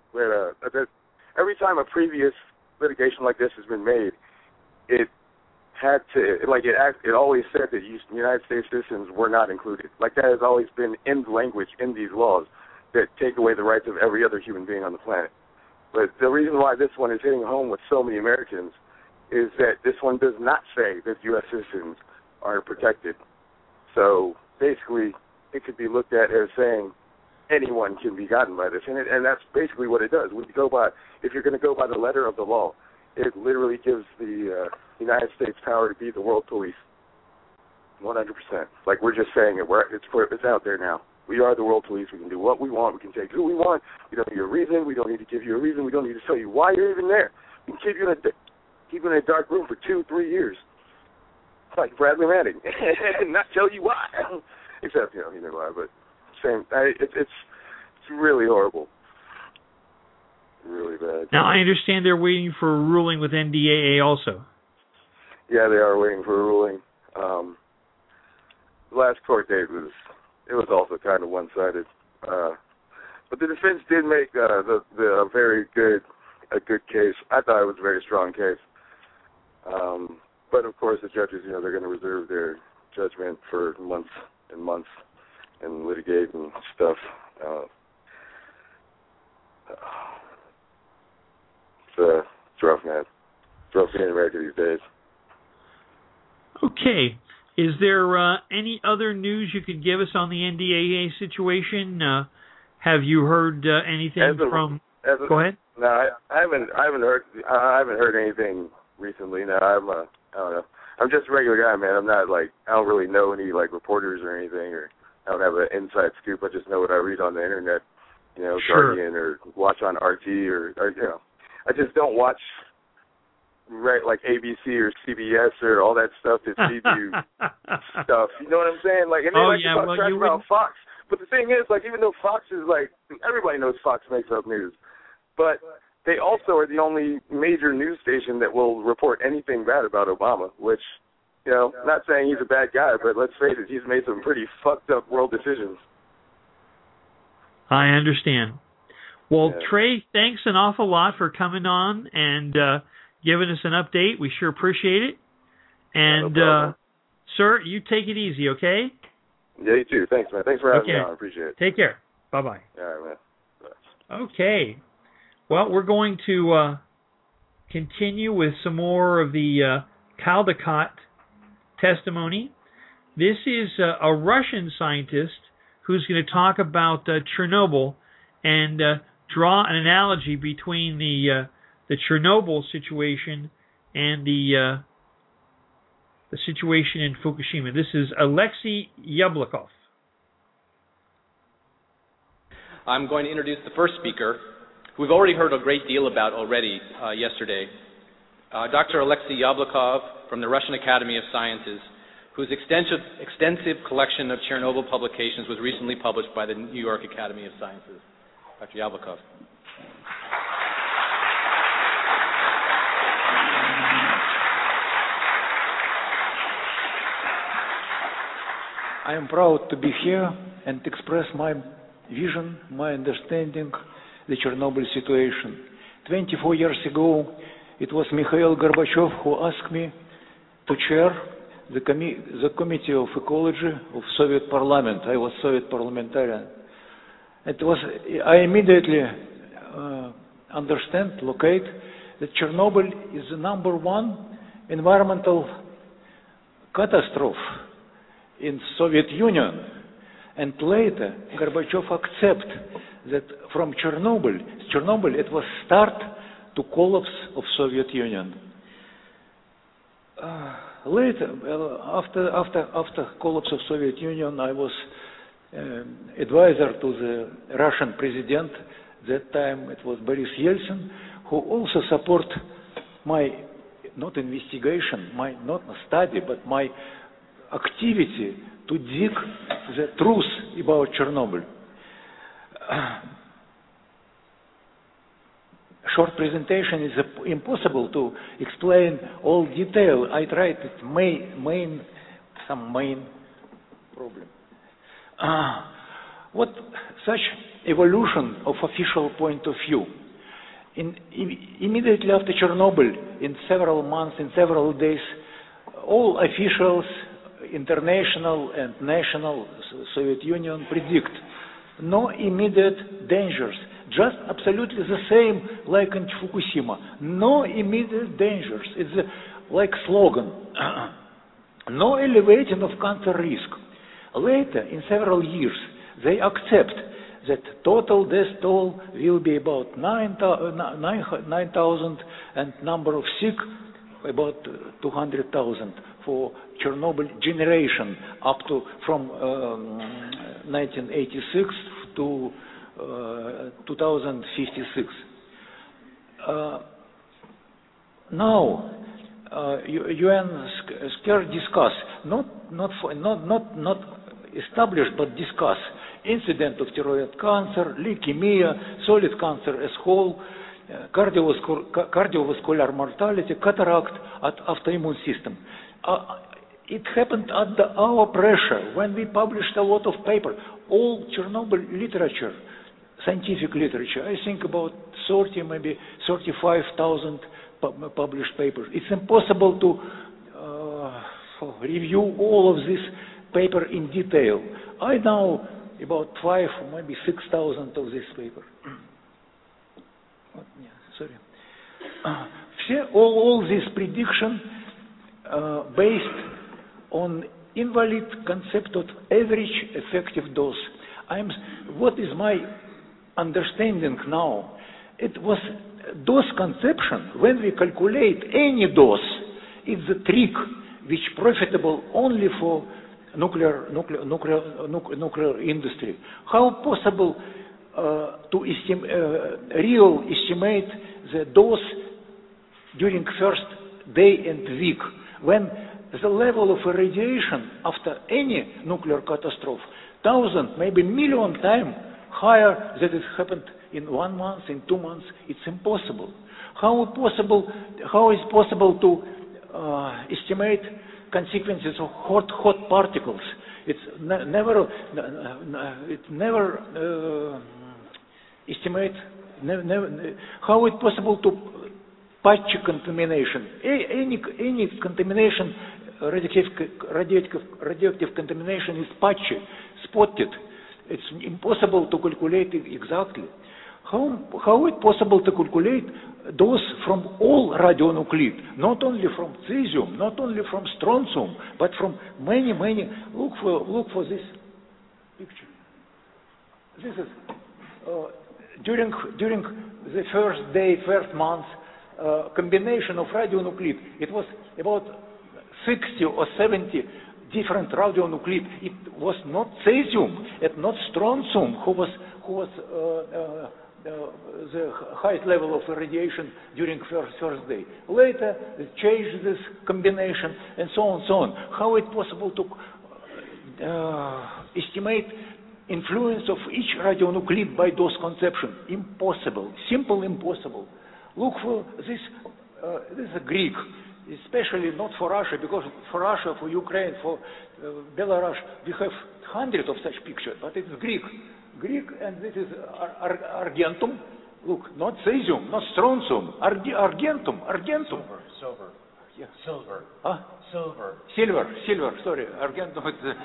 a previous litigation like this has been made, it had to, like, it always said that United States citizens were not included. Like, that has always been in the language in these laws that take away the rights of every other human being on the planet. But the reason why this one is hitting home with so many Americans is that this one does not say that U.S. citizens are protected. So basically, it could be looked at as saying anyone can be gotten by this, and that's basically what it does. If you're going to go by the letter of the law, it literally gives the United States power to be the world police, 100%. Like, we're just saying it. It's out there now. We are the world police. We can do what we want. We can take who we want. We don't need a reason. We don't need to give you a reason. We don't need to tell you why you're even there. We can keep you in a dark room for 2-3 years, like Bradley Manning, and not tell you why. Except, he didn't lie, but same. It's really horrible. Really bad. Now, I understand they're waiting for a ruling with NDAA also. Yeah, they are waiting for a ruling. The last court date was also kind of one-sided. But the defense did make a very good case. I thought it was a very strong case. But, of course, the judges, they're going to reserve their judgment for months and months and litigate and stuff. It's rough, man. It's rough being in America these days. Okay. Is there any other news you could give us on the NDAA situation? Have you heard anything from? Go ahead. No, I haven't heard anything recently. No, I don't know. I'm just a regular guy, man. I'm not I don't really know any reporters or anything, or I don't have an inside scoop. I just know what I read on the internet, Sure. Guardian, or watch on RT, or I just don't watch like ABC or CBS or all that stuff that feeds you stuff. You know what I'm saying? Like, and they talk trash about Fox. But the thing is, even though Fox is everybody knows Fox makes up news, but they also are the only major news station that will report anything bad about Obama, which, not saying he's a bad guy, but let's face it, he's made some pretty fucked up world decisions. I understand. Well, Yeah. Trey, thanks an awful lot for coming on and giving us an update. We sure appreciate it. And, no problem. sir, you take it easy, okay? Yeah, you too. Thanks, man. Thanks for having me on. I appreciate it. Take care. Bye-bye. All right, man. Bye. Okay. Well, we're going to continue with some more of the Caldecott testimony. This is a Russian scientist who's going to talk about Chernobyl and draw an analogy between the Chernobyl situation and the situation in Fukushima. This is Alexei Yablokov. I'm going to introduce the first speaker, who we've already heard a great deal about already yesterday. Dr. Alexei Yablokov from the Russian Academy of Sciences, whose extensive collection of Chernobyl publications was recently published by the New York Academy of Sciences. Dr. Yablokov. I am proud to be here and express my vision, my understanding the Chernobyl situation. 24 years ago, it was Mikhail Gorbachev who asked me to chair the Committee of Ecology of Soviet Parliament. I was Soviet parliamentarian. I immediately locate that Chernobyl is the #1 environmental catastrophe in Soviet Union. And later, Gorbachev accepted that from Chernobyl it was start to collapse of Soviet Union. Later, after collapse of Soviet Union, I was advisor to the Russian president. That time it was Boris Yeltsin, who also support my not investigation, my not study, but my activity to dig the truth about Chernobyl. Short presentation is impossible to explain all detail. I tried some main problem. What such evolution of official point of view? Immediately after Chernobyl, in several months, in several days, all officials, international and national, Soviet Union predict no immediate dangers. Just absolutely the same like in Fukushima. No immediate dangers. It's like slogan. No elevating of cancer risk. Later, in several years, they accept that total death toll will be about 9,000 and number of sick about 200,000 for Chernobyl generation up to from 1986 to 2056. Now, UN scared discuss not established but discuss incident of thyroid cancer, leukemia, solid cancer as whole, cardiovascular mortality, cataract, autoimmune system. It happened at our pressure when we published a lot of paper. All Chernobyl literature, scientific literature, I think about 30, maybe 35,000 published papers. It's impossible to review all of this paper in detail. I know about 5, maybe 6,000 of this paper. All this prediction based on invalid concept of average effective dose. What is my understanding now? It was dose conception. When we calculate any dose, it's a trick which profitable only for nuclear industry. How possible to estimate the dose during first day and week when the level of radiation after any nuclear catastrophe 1,000, maybe million times higher than it happened in 1 month, in 2 months? It's impossible. How is possible to estimate consequences of hot particles It's never estimate how it's possible to patch contamination. Any contamination, radioactive contamination is patchy, spotted. It's impossible to calculate it exactly. How it's possible to calculate those from all radionuclide, not only from cesium, not only from strontium, but from many. Look for this picture. This is during the first month, combination of radionuclide. It was about 60 or 70 different radionuclide. It was not cesium and not strontium who was the highest level of radiation during first day. Later, they changed this combination and so on. How it's possible to estimate influence of each radionuclide by dose conception? Impossible. Simple impossible. Look for this. This is Greek, especially not for Russia, because for Russia, for Ukraine, for Belarus, we have hundreds of such pictures, but it's Greek, and this is argentum. Look, not cesium, not strontium, argentum. Silver. Yeah. Silver. Huh? Silver. Sorry, argentum is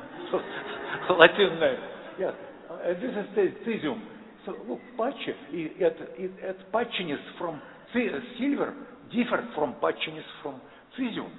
Latin name. Yeah, this is cesium. So look, patchy. It patchiness from silver different from patchiness from cesium.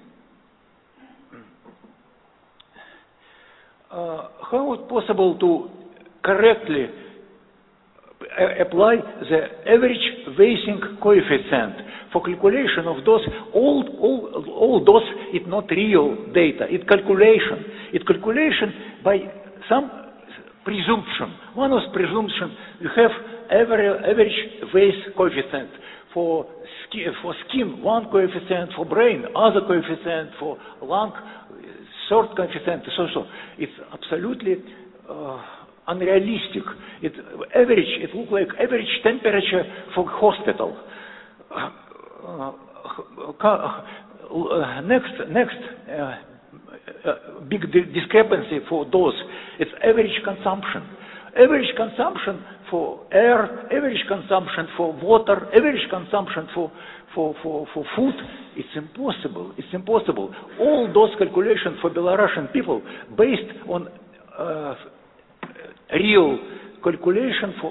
How is it possible to correctly apply the average Weyssing coefficient for calculation of those? All those is not real data. It's calculation. It's calculation by some presumption. One is presumption. You have average Weiss coefficient for skin, one coefficient, for brain, other coefficient, for lung, third coefficient, so. It's absolutely unrealistic. It looks like average temperature for hospital. Next big discrepancy for those, it's average consumption. Average consumption for air, average consumption for water, average consumption for food. It's impossible. All those calculations for Belarusian people based on real calculation for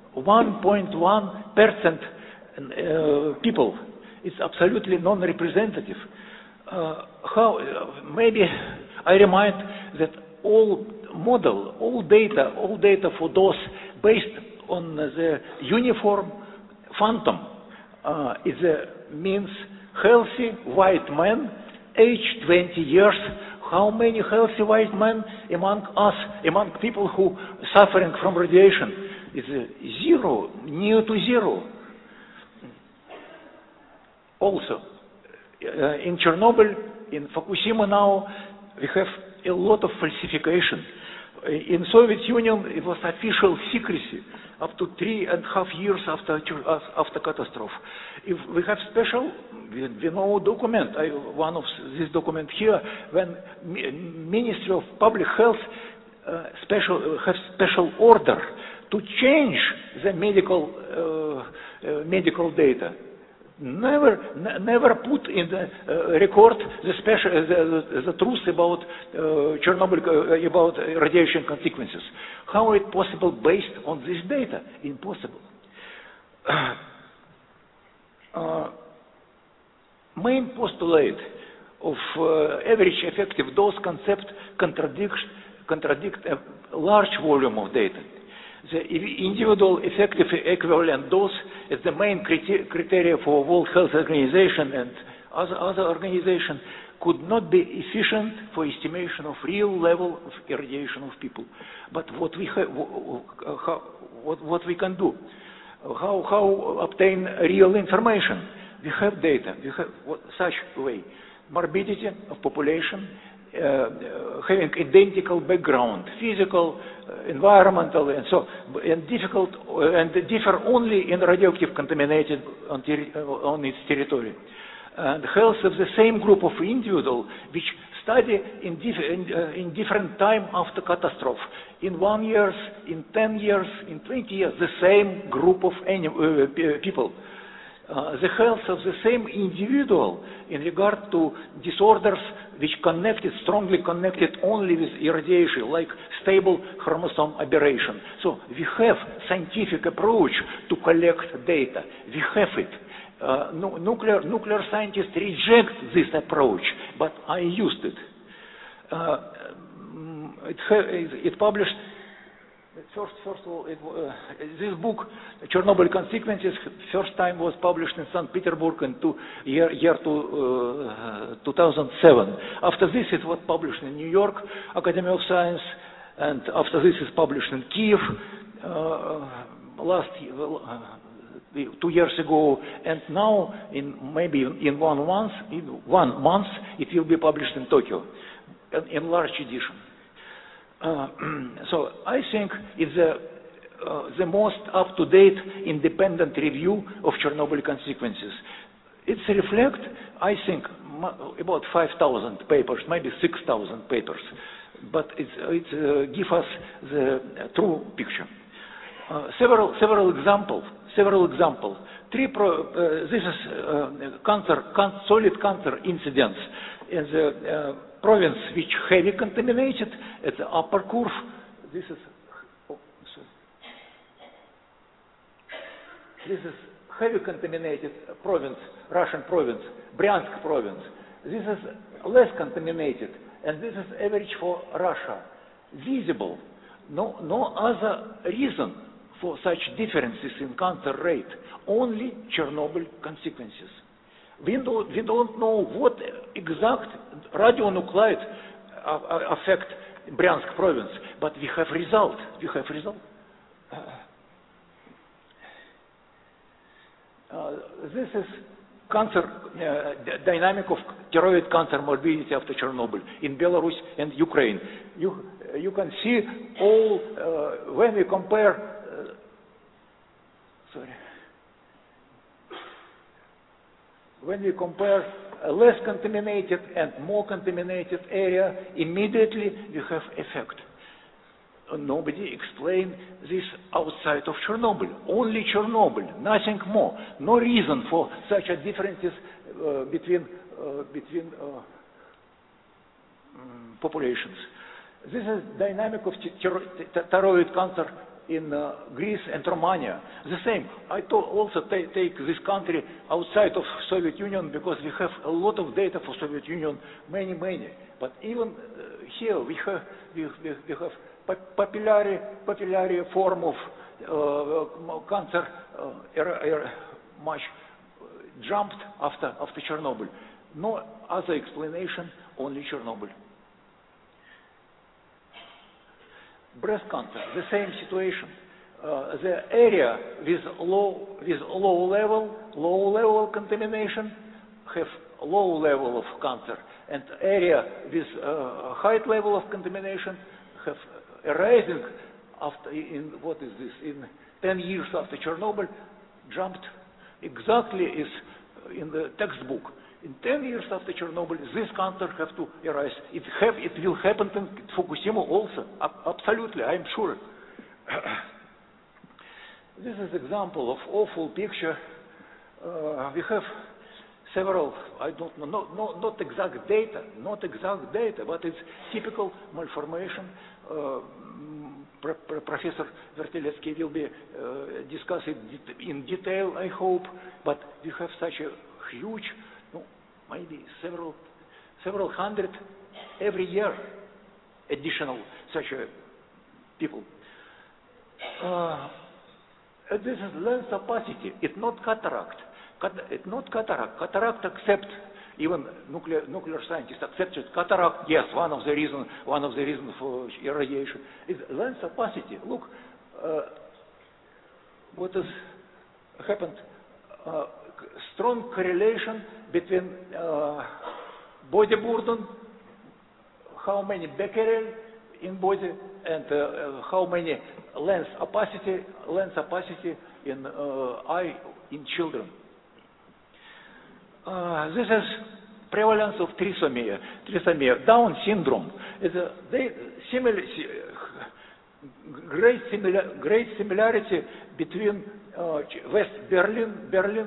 1.1% people. It's absolutely non-representative. Maybe I remind that all data for those based on the uniform phantom means healthy white man, age 20 years. How many healthy white men among people who suffering from radiation? Is zero, near to zero. Also, in Chernobyl, in Fukushima now, we have a lot of falsification. In Soviet Union, it was official secrecy up to 3.5 years after catastrophe. If we have special, we know document. One of this document here, when Ministry of Public Health have special order to change the medical data. Never put in the record the truth about Chernobyl, about radiation consequences. How is it possible based on this data? Impossible. Main postulate of average effective dose concept contradict a large volume of data. The individual effective equivalent dose is the main criteria for World Health Organization and other organizations could not be efficient for estimation of real level of irradiation of people. But what we can do? How obtain real information? We have data. We have such way morbidity of population. Having identical background, physical, environmental, and so, and differ only in radioactive contaminated on its territory. And health of the same group of individuals which study in different time after catastrophe. In 1 year, in 10 years, in 20 years, the same group of people. The health of the same individual in regard to disorders which strongly connected only with irradiation, like stable chromosome aberration. So we have scientific approach to collect data. We have it. Nuclear scientists reject this approach, but I used it. It published. First of all, this book, Chernobyl Consequences, first time was published in St. Petersburg in year 2007. After this, it was published in New York Academy of Science, and after this, it's published in Kiev last year, 2 years ago, and now maybe in 1 month, it will be published in Tokyo, in large edition. So I think it's the most up-to-date independent review of Chernobyl consequences. It reflects, I think, about 5,000 papers, maybe 6,000 papers, but it gives us the true picture. Several examples. This is solid cancer incidents in the province which heavy contaminated at the upper curve. This is heavy contaminated province, Russian province, Bryansk province. This is less contaminated, and this is average for Russia. Visible. No other reason for such differences in cancer rate. Only Chernobyl consequences. We don't know what exact radionuclide affect Bryansk province, but we have result. This is cancer dynamic of thyroid cancer morbidity after Chernobyl in Belarus and Ukraine. You can see all when we compare. When we compare a less contaminated and more contaminated area, immediately we have effect. Nobody explained this outside of Chernobyl. Only Chernobyl, nothing more. No reason for such a differences between populations. This is dynamic of thyroid cancer in Greece and Romania. The same. I also take this country outside of Soviet Union because we have a lot of data for Soviet Union, many. But even here we have papillary form of cancer much jumped after Chernobyl. No other explanation, only Chernobyl. Breast cancer, the same situation. The area with low level contamination have low level of cancer, and area with high level of contamination have a rising in 10 years after Chernobyl, jumped exactly is in the textbook. In 10 years after Chernobyl, this cancer have to arise. It will happen in Fukushima also. Absolutely, I am sure. This is example of awful picture. We have several. I don't know, not exact data, but it's typical malformation. Professor Verteletsky will be discussing in detail, I hope. But we have such a huge. Maybe several hundred every year, additional such people. This is lens opacity. It's not cataract. Cataract accept. Even nuclear scientists accept it. Cataract, yes, one of the reasons for irradiation is lens opacity. Look, what has happened. Strong correlation between body burden, how many becquerel in body, and how many lens opacity in eye in children. This is prevalence of trisomia, Down syndrome. It's great similarity between West Berlin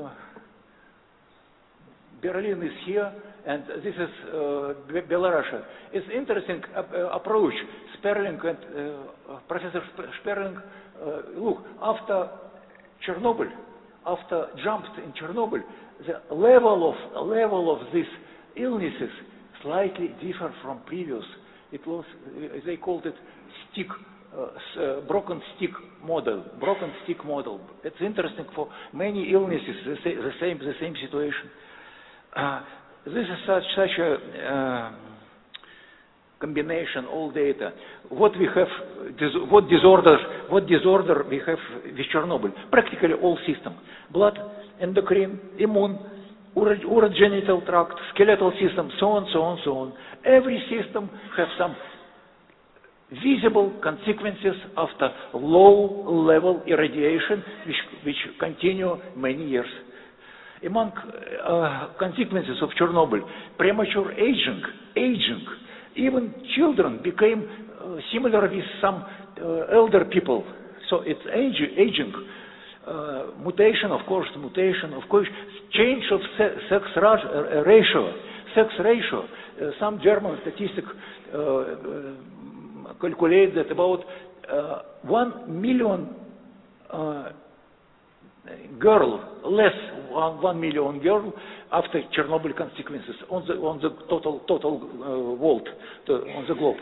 is here, and this is Belarus. It's interesting approach. Sperling and Professor Sperling, look, after Chernobyl, after jumped in Chernobyl, the level of these illnesses slightly differ from previous. It was, they called it broken stick model. It's interesting for many illnesses, the same situation. This is such a combination, all data. What we have, what disorder we have with Chernobyl? Practically all systems: blood, endocrine, immune, urogenital tract, skeletal system, so on. Every system has some visible consequences after low-level irradiation, which continue many years. Among consequences of Chernobyl, premature aging. Even children became similar with some elder people. So it's aging. Mutation, of course, change of sex ratio. Some German statistics calculate that about 1 million one million girl after Chernobyl consequences on the total world, on the globe.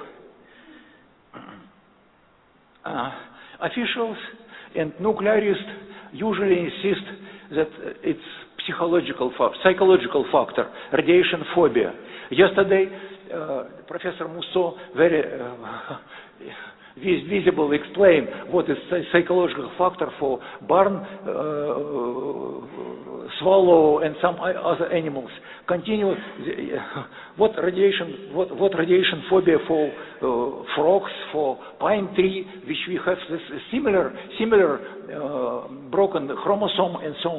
Officials and nuclearists usually insist that it's psychological factor, radiation phobia. Yesterday, Professor Musso very visibly explained what is psychological factor for barn, swallow, and some other animals. Continue. What radiation phobia for frogs, for pine tree, which we have this similar broken chromosome and so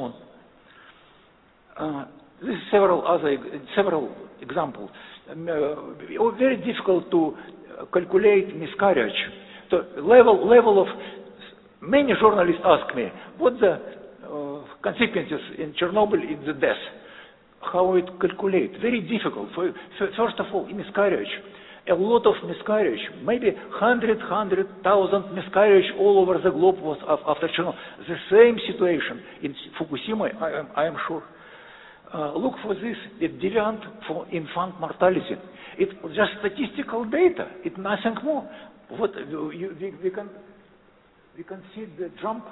on. This is several examples. Very difficult to calculate miscarriage. The level of many journalists ask me what the consequences in Chernobyl is the death. How it calculate? Very difficult. First of all, miscarriage. A lot of miscarriage, maybe 100,000 miscarriage all over the globe was after Chernobyl. The same situation in Fukushima, I am sure. Look for this, it's deviant for infant mortality. It's just statistical data, it's nothing more. What we can see the jump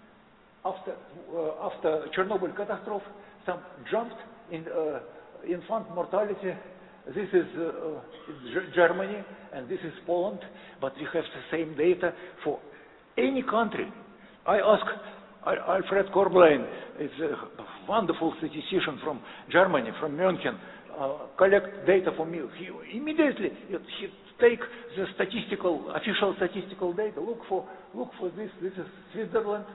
after Chernobyl catastrophe, some jumped in infant mortality. This is Germany and this is Poland, but we have the same data for any country. I ask Alfred Korblein, is a wonderful statistician from Germany, from München, collect data for me. He immediately take the official statistical data. Look for this. This is Switzerland.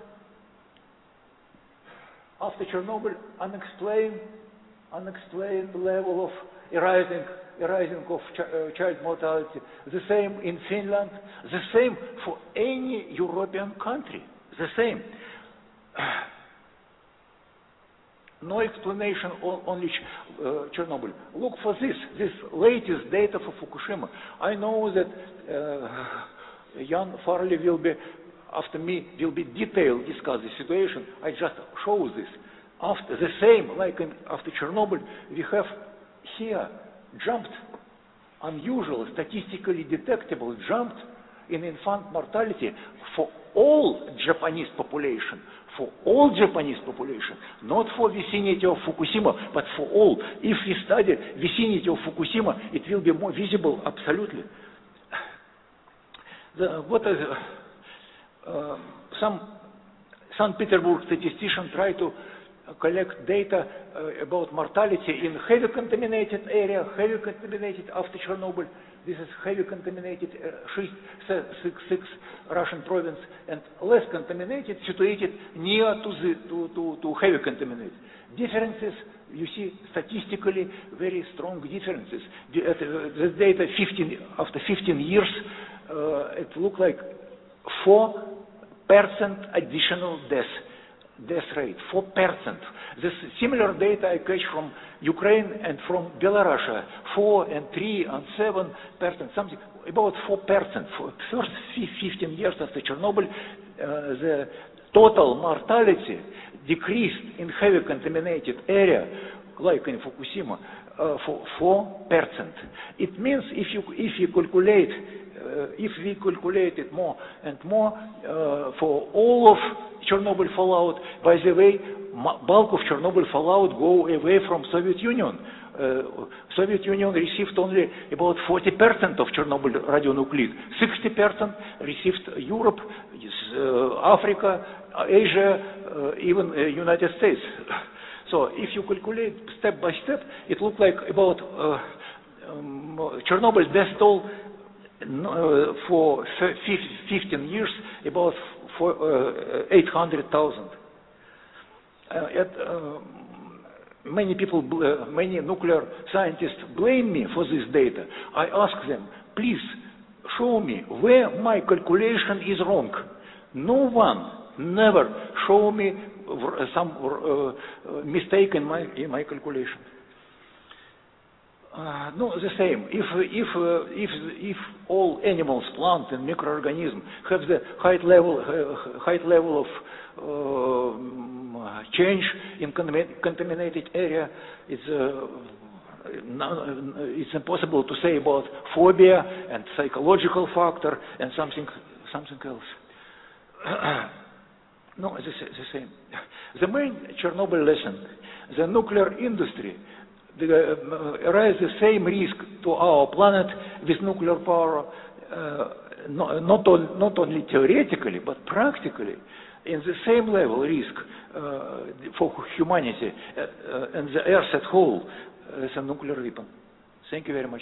After Chernobyl, unexplained level of rising of child mortality. The same in Finland. The same for any European country. The same. No explanation only Chernobyl. Look for this latest data for Fukushima. I know that Jan Farley will be, after me, will be detailed discuss the situation. I just show this. After the same, like after Chernobyl, we have here jumped, unusual, statistically detectable, jumped in infant mortality for all Japanese population. For all Japanese population, not for vicinity of Fukushima, but for all. If we study vicinity of Fukushima, it will be more visible, absolutely. Some St. Petersburg statistician try to collect data about mortality in heavy contaminated area, heavy contaminated after Chernobyl. This is heavy contaminated six Russian province, and less contaminated, situated near to heavy contaminated. Differences, you see statistically very strong differences. This data after 15 years, it looked like 4% additional death rate, 4%. This similar data I catch from Ukraine and from Belarus, 4 and 3 and 7%, something about 4%. For first 15 years after Chernobyl, the total mortality decreased in heavy contaminated area, like in Fukushima, for 4%. It means if you calculate, if we calculate it more and more for all of Chernobyl fallout, by the way, bulk of Chernobyl fallout go away from Soviet Union. Soviet Union received only about 40% of Chernobyl radionuclide. 60% received Europe, Africa, Asia, even United States. So if you calculate step by step, it looks like about Chernobyl death toll for 15 years, about 800,000. Many people, many nuclear scientists blame me for this data. I ask them, please show me where my calculation is wrong. No one never show me some mistake in my calculation. No, the same. If all animals, plants, and microorganisms have the high level of change in contaminated area, it's impossible to say about phobia and psychological factor and something else. No, it's the same. The main Chernobyl lesson: the nuclear industry raise the same risk to our planet with nuclear power, not only theoretically but practically, in the same level risk for humanity and the Earth as whole as a nuclear weapon. Thank you very much.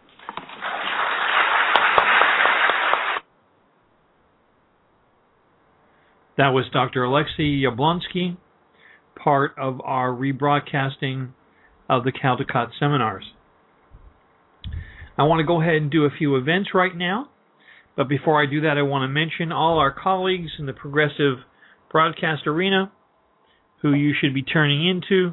That was Dr. Alexei Yablonsky, part of our rebroadcasting of the Caldecott seminars. I want to go ahead and do a few events right now, but before I do that, I want to mention all our colleagues in the progressive broadcast arena who you should be turning into.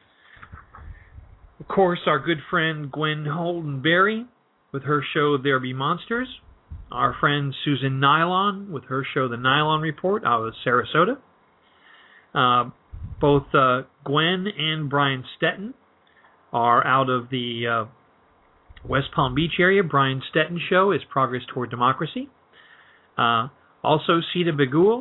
Of course, our good friend Gwen Holden Berry with her show There Be Monsters. Our friend Susan Nylon with her show The Nylon Report out of Sarasota. Both Gwen and Brian Stetton are out of the West Palm Beach area. Brian Stetton's show is Progress Toward Democracy. Also Sita Begul,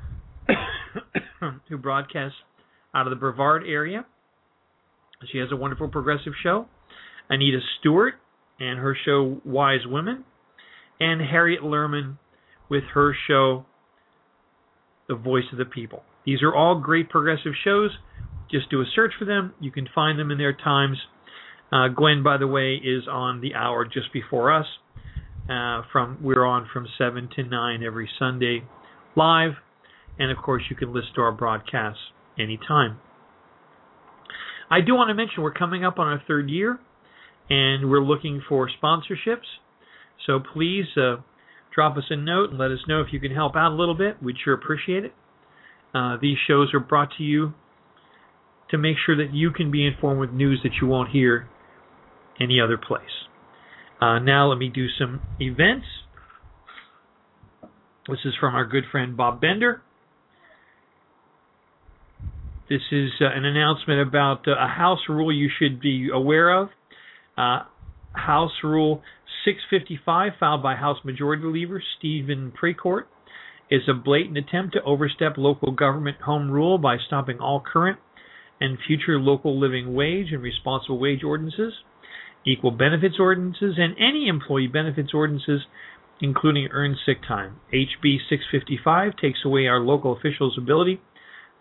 who broadcasts out of the Brevard area. She has a wonderful progressive show. Anita Stewart and her show Wise Women. And Harriet Lerman with her show The Voice of the People. These are all great progressive shows. Just do a search for them. You can find them in their times. Gwen, by the way, is on the hour just before us. We're on from 7 to 9 every Sunday live. And, of course, you can listen to our broadcasts anytime. I do want to mention we're coming up on our third year, and we're looking for sponsorships. So please drop us a note and let us know if you can help out a little bit. We'd sure appreciate it. These shows are brought to you to make sure that you can be informed with news that you won't hear any other place. Now let me do some events. This is from our good friend Bob Bender. This is an announcement about a House rule you should be aware of. House Rule 655, filed by House Majority Leader Stephen Precourt, is a blatant attempt to overstep local government home rule by stopping all current and future local living wage and responsible wage ordinances, equal benefits ordinances, and any employee benefits ordinances, including earned sick time. HB 655 takes away our local officials' ability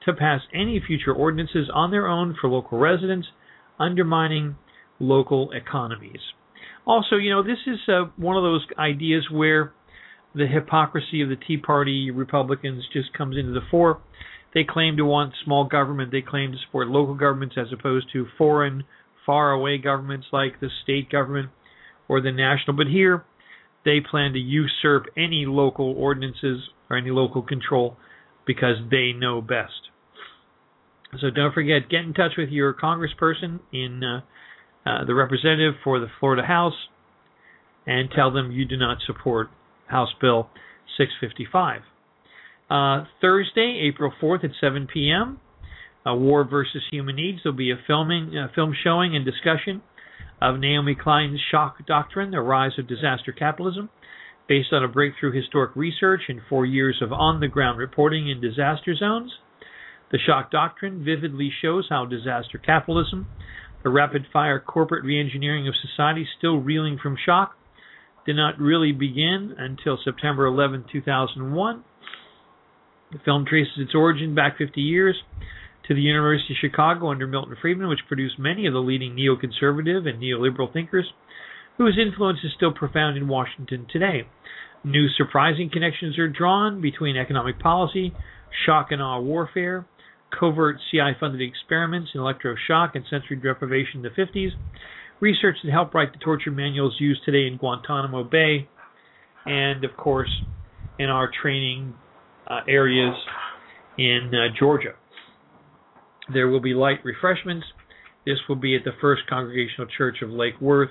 to pass any future ordinances on their own for local residents, undermining local economies. Also, this is one of those ideas where the hypocrisy of the Tea Party Republicans just comes into the fore. They claim to want small government. They claim to support local governments as opposed to foreign, far-away governments like the state government or the national. But here, they plan to usurp any local ordinances or any local control because they know best. So don't forget, get in touch with your congressperson in the representative for the Florida House and tell them you do not support House Bill 655. Thursday, April 4th at 7 p.m., War versus Human Needs. There'll be a film showing and discussion of Naomi Klein's Shock Doctrine, The Rise of Disaster Capitalism, based on a breakthrough historic research and 4 years of on-the-ground reporting in disaster zones. The Shock Doctrine vividly shows how disaster capitalism, the rapid-fire corporate reengineering of society still reeling from shock, did not really begin until September 11, 2001. The film traces its origin back 50 years to the University of Chicago under Milton Friedman, which produced many of the leading neoconservative and neoliberal thinkers, whose influence is still profound in Washington today. New surprising connections are drawn between economic policy, shock and awe warfare, covert CI-funded experiments in electroshock and sensory deprivation in the 50s, research that helped write the torture manuals used today in Guantanamo Bay, and, of course, in our training areas in Georgia. There will be light refreshments. This will be at the First Congregational Church of Lake Worth,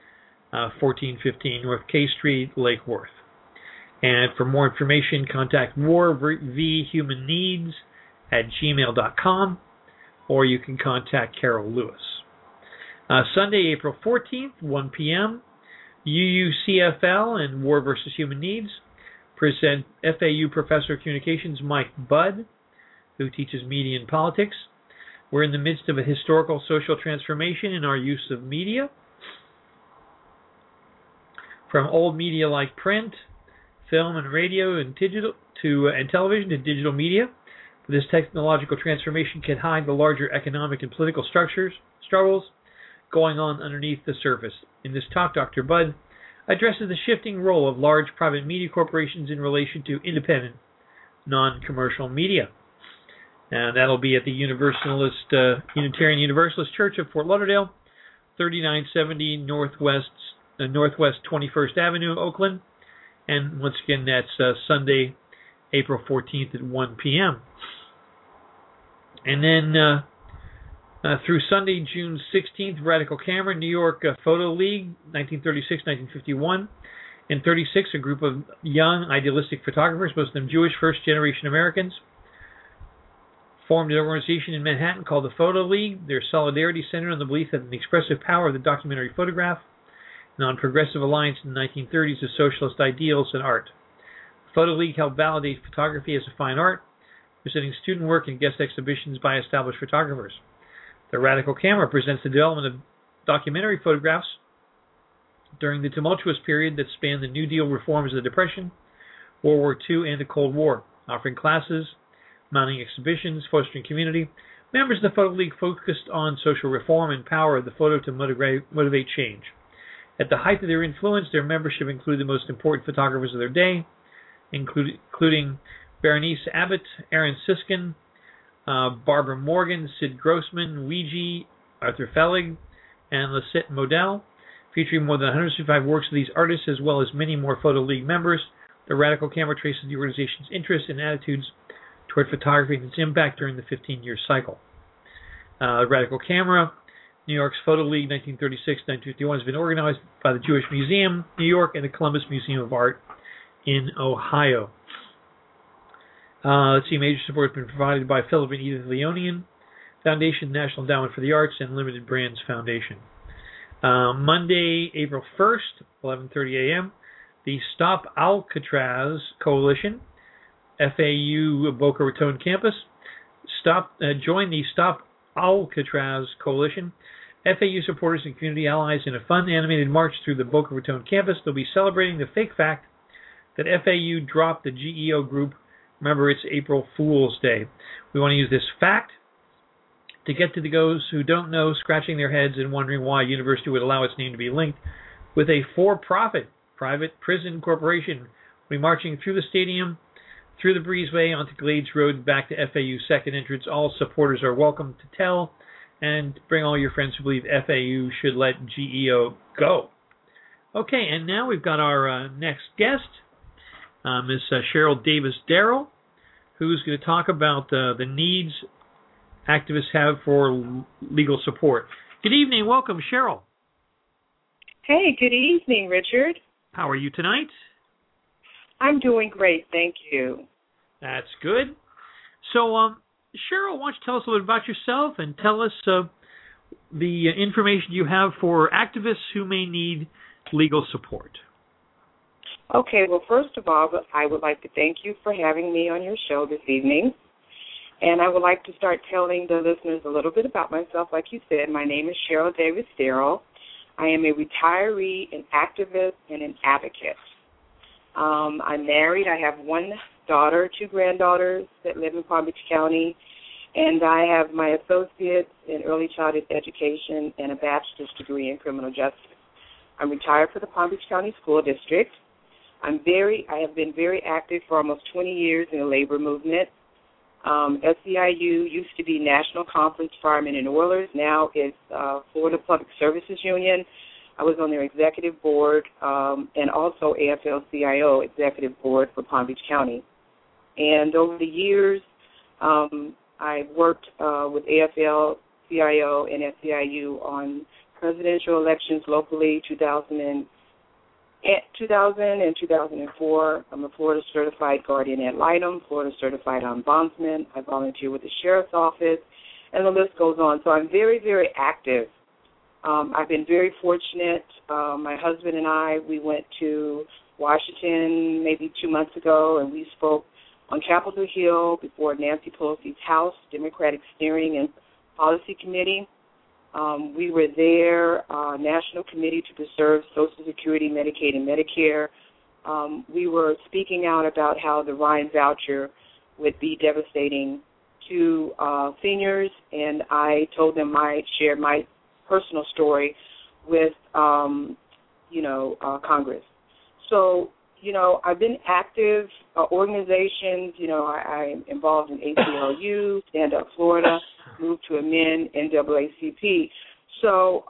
1415 North K Street, Lake Worth. And for more information, contact warvhumanneeds@gmail.com, or you can contact Carol Lewis. Sunday, April 14th, 1 p.m., UUCFL and War versus Human Needs present FAU Professor of Communications Mike Budd, who teaches media and politics. We're in the midst of a historical social transformation in our use of media, from old media like print, film and radio and digital and television to digital media. This technological transformation can hide the larger economic and political struggles going on underneath the surface. In this talk, Dr. Budd addresses the shifting role of large private media corporations in relation to independent, non-commercial media. And that'll be at the Unitarian Universalist Church of Fort Lauderdale, 3970 Northwest 21st Avenue, Oakland. And once again, that's Sunday, April 14th at 1 p.m. And then through Sunday, June 16th, Radical Camera, New York Photo League, 1936-1951. In 36, a group of young, idealistic photographers, most of them Jewish, first-generation Americans, formed an organization in Manhattan called the Photo League. Their solidarity centered on the belief that the expressive power of the documentary photograph and on progressive alliance in the 1930s of socialist ideals and art. The Photo League helped validate photography as a fine art, presenting student work and guest exhibitions by established photographers. The Radical Camera presents the development of documentary photographs during the tumultuous period that spanned the New Deal reforms of the Depression, World War II, and the Cold War, offering classes, mounting exhibitions, fostering community. Members of the Photo League focused on social reform and power of the photo to motivate change. At the height of their influence, their membership included the most important photographers of their day, including Berenice Abbott, Aaron Siskin, Barbara Morgan, Sid Grossman, Ouija, Arthur Felig, and Lisette Modell. Featuring more than 165 works of these artists, as well as many more Photo League members, the Radical Camera traces the organization's interests and attitudes toward photography and its impact during the 15-year cycle. Radical Camera, New York's Photo League, 1936-1951, has been organized by the Jewish Museum, New York, and the Columbus Museum of Art in Ohio. Major support has been provided by Philip and Edith Leonian Foundation, National Endowment for the Arts, and Limited Brands Foundation. Monday, April 1st, 11:30 a.m., the Stop Alcatraz Coalition, FAU Boca Raton campus. Join the Stop Alcatraz Coalition. FAU supporters and community allies in a fun animated march through the Boca Raton campus. They'll be celebrating the fake fact that FAU dropped the GEO group Remember, it's April Fool's Day. We want to use this fact to get to those who don't know, scratching their heads and wondering why a university would allow its name to be linked with a for-profit private prison corporation. We'll be marching through the stadium, through the breezeway, onto Glades Road, back to FAU's second entrance. All supporters are welcome to tell, and bring all your friends who believe FAU should let GEO go. Okay, and now we've got our next guest, Ms. Cheryl Davis-Darrell, who's going to talk about the needs activists have for legal support. Good evening. Welcome, Cheryl. Hey, good evening, Richard. How are you tonight? I'm doing great, thank you. That's good. So, Cheryl, why don't you tell us a little bit about yourself and tell us the information you have for activists who may need legal support. Okay, well, first of all, I would like to thank you for having me on your show this evening. And I would like to start telling the listeners a little bit about myself. Like you said, my name is Cheryl Davis-Darrell. I am a retiree, an activist, and an advocate. I'm married. I have one daughter, two granddaughters that live in Palm Beach County, and I have my associates in early childhood education and a bachelor's degree in criminal justice. I'm retired for the Palm Beach County School District. I have been very active for almost 20 years in the labor movement. SEIU used to be National Conference Firemen and Oilers. Now it's Florida Public Services Union. I was on their executive board and also AFL-CIO executive board for Palm Beach County. And over the years, I worked with AFL-CIO and SEIU on presidential elections locally, 2000 and 2004. I'm a Florida Certified Guardian ad litem, Florida Certified Ombudsman. I volunteer with the Sheriff's Office, and the list goes on. So I'm very, very active. I've been very fortunate. My husband and I, we went to Washington maybe 2 months ago, and we spoke on Capitol Hill before Nancy Pelosi's House Democratic Steering and Policy Committee. We were there, National Committee to Preserve Social Security, Medicaid, and Medicare. We were speaking out about how the Ryan voucher would be devastating to seniors, and I told them shared my personal story with, Congress. So, I've been active, organizations, I'm involved in ACLU, Stand Up Florida, moved to amend NAACP. So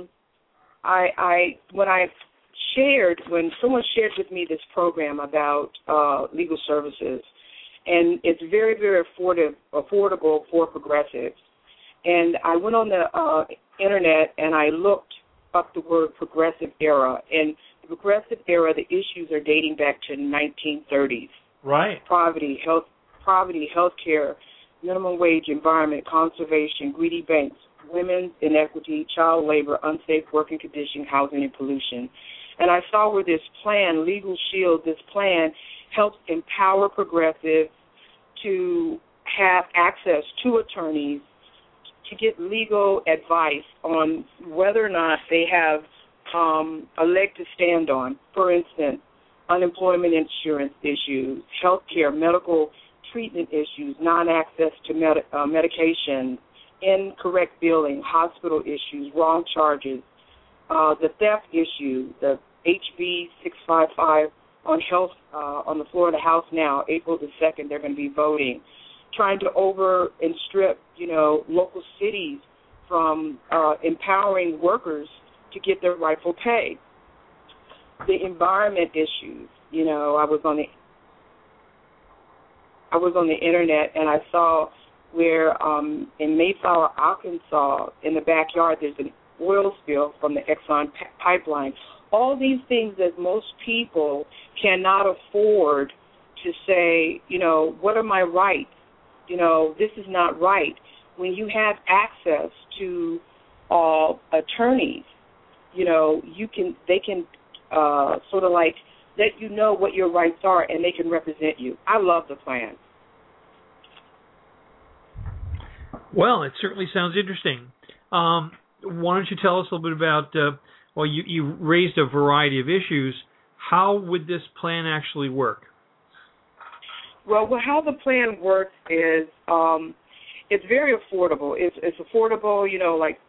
when someone shared with me this program about legal services, and it's very, very affordable for progressives, and I went on the Internet and I looked up the word progressive era, and the progressive era, the issues are dating back to the 1930s. Right. Poverty, healthcare, minimum wage, environment, conservation, greedy banks, women's inequity, child labor, unsafe working conditions, housing, and pollution. And I saw where this plan, Legal Shield, this plan helps empower progressives to have access to attorneys to get legal advice on whether or not they have a leg to stand on. For instance, unemployment insurance issues, health care, medical treatment issues, non-access to medication, incorrect billing, hospital issues, wrong charges, the theft issue, the HB 655 on health on the Florida House now, April the 2nd, they're going to be voting, trying to over and strip, local cities from empowering workers to get their rightful pay. The environment issues, I was on the Internet and I saw where in Mayflower, Arkansas, in the backyard, there's an oil spill from the Exxon pipeline. All these things that most people cannot afford to say, what are my rights? This is not right. When you have access to attorneys, they can sort of like let you know what your rights are, and they can represent you. I love the plan. Well, it certainly sounds interesting. Why don't you tell us a little bit about, you raised a variety of issues. How would this plan actually work? Well, how the plan works is it's very affordable. It's affordable, like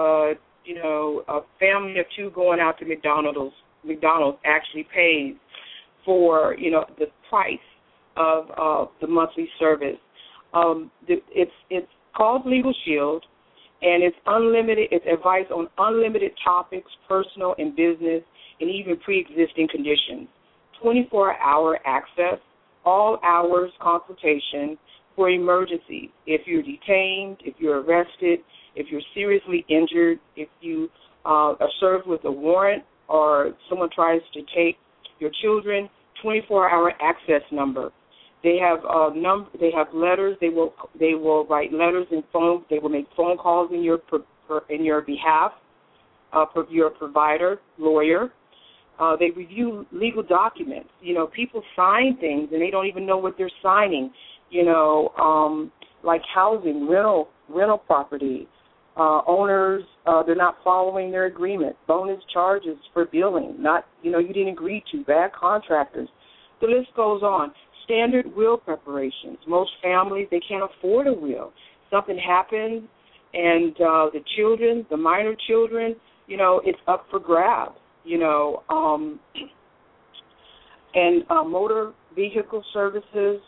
a family of two going out to McDonald's actually pays for, the price of the monthly service. It's called Legal Shield, and it's unlimited. It's advice on unlimited topics, personal and business, and even pre-existing conditions. 24-hour access, all hours consultation for emergencies. If you're detained, if you're arrested, if you're seriously injured, if you are served with a warrant, or someone tries to take your children, 24-hour access number. They have letters. They will write letters and phone. They will make phone calls in your behalf. Your provider, lawyer. They review legal documents. People sign things and they don't even know what they're signing. Like housing, rental property. Owners, they're not following their agreement. Bonus charges for billing. You didn't agree to. Bad contractors. The list goes on. Standard will preparations. Most families, they can't afford a will. Something happens, and the children, the minor children, it's up for grabs. And motor vehicle services,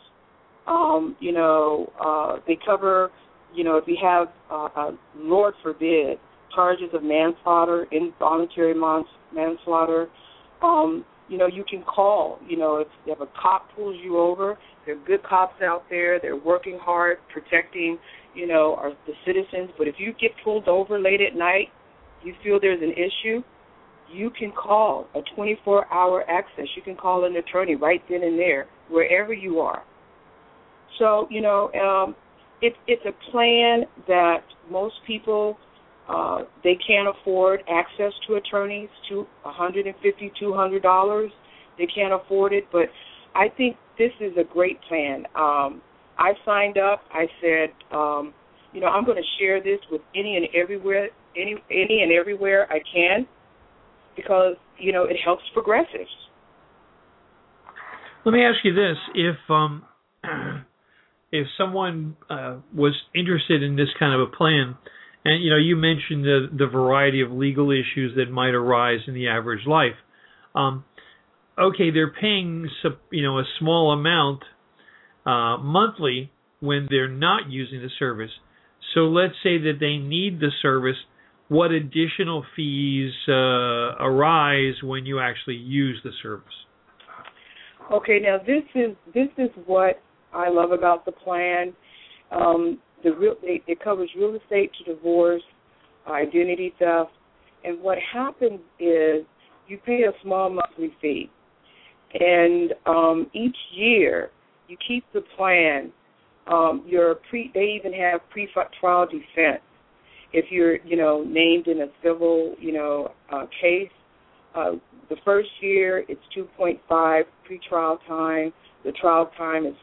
they cover, if you have, Lord forbid, charges of manslaughter, involuntary manslaughter, you can call. If a cop pulls you over, there are good cops out there. They're working hard, protecting, the citizens. But if you get pulled over late at night, you feel there's an issue, you can call a 24-hour access. You can call an attorney right then and there, wherever you are. So, it's a plan that most people, they can't afford access to attorneys, to $150, $200. They can't afford it, but I think this is a great plan. I signed up. I said, I'm going to share this with any and everywhere I can, because it helps progressives. Let me ask you this: if someone was interested in this kind of a plan, and you mentioned the variety of legal issues that might arise in the average life. Okay, they're paying a small amount monthly when they're not using the service. So let's say that they need the service. What additional fees arise when you actually use the service? Okay, now this is what I love about the plan. It covers real estate to divorce, identity theft, and what happens is you pay a small monthly fee, and each year you keep the plan. They even have pre-trial defense. If you're, named in a civil, case, the first year it's 2.5 pre-trial time. The trial time is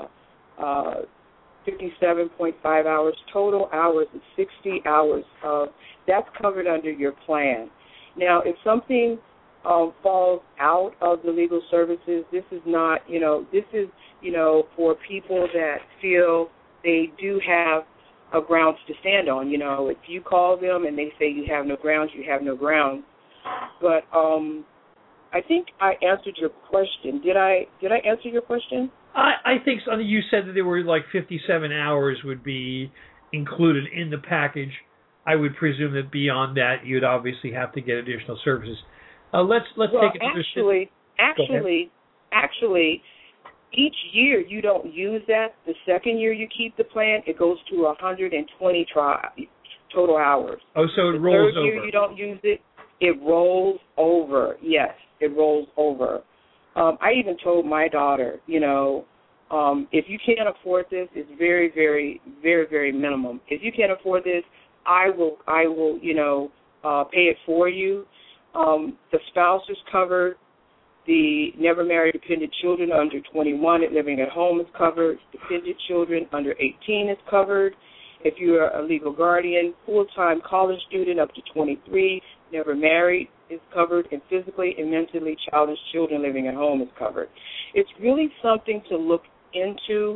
57.5 hours. Total hours is 60 hours. That's covered under your plan. Now, if something falls out of the legal services, this is not, this is, for people that feel they do have a grounds to stand on. If you call them and they say you have no grounds, you have no grounds. But I think I answered your question. Did I answer your question? I think so. You said that there were like 57 hours would be included in the package. I would presume that beyond that, you'd obviously have to get additional services. Let's take it. Actually, each year you don't use that. The second year you keep the plan, it goes to 120 total hours. Oh, so it rolls over. The third year you don't use it, it rolls over. Yes, it rolls over. I even told my daughter, if you can't afford this, it's very, very, very, very minimum. If you can't afford this, I will, pay it for you. The spouse is covered. The never married dependent children under 21 living at home is covered. Dependent children under 18 is covered. If you are a legal guardian, full-time college student up to 23, never married is covered, and physically and mentally challenged children living at home is covered. It's really something to look into.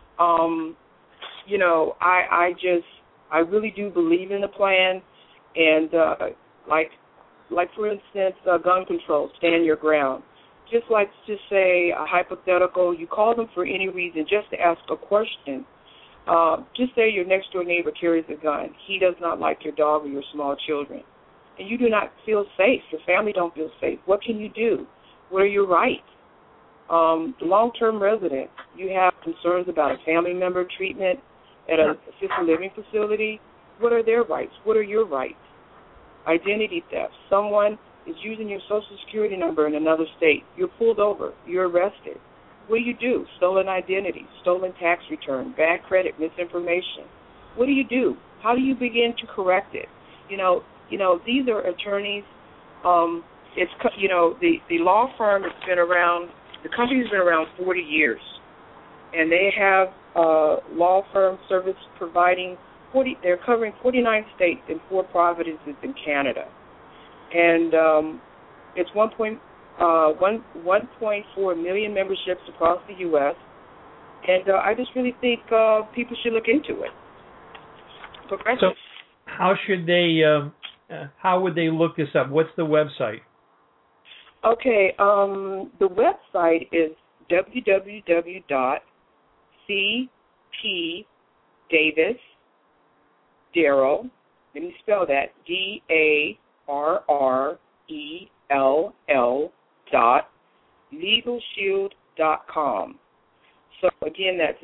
I really do believe in the plan, and like for instance, gun control, stand your ground. Just like to say a hypothetical, you call them for any reason, just to ask a question. Just say your next door neighbor carries a gun. He does not like your dog or your small children, and you do not feel safe. Your family don't feel safe. What can you do? What are your rights? The long-term resident, you have concerns about a family member treatment at an assisted living facility. What are their rights? What are your rights? Identity theft. Someone is using your Social Security number in another state. You're pulled over. You're arrested. What do you do? Stolen identity, stolen tax return, bad credit, misinformation. What do you do? How do you begin to correct it? These are attorneys. The law firm has been around. The company has been around 40 years, and they have law firm service providing they're covering 49 states and 4 provinces in Canada, and it's 1.4 million memberships across the U.S. And I just really think people should look into it. Progressive. So, how should they? How would they look this up? What's the website? Okay, the website is www.cpdavis.Darrell. Let me spell that, DARRELL.LegalShield.com. So again, that's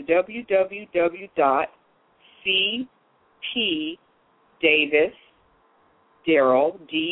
www.cpdavis.Darrell,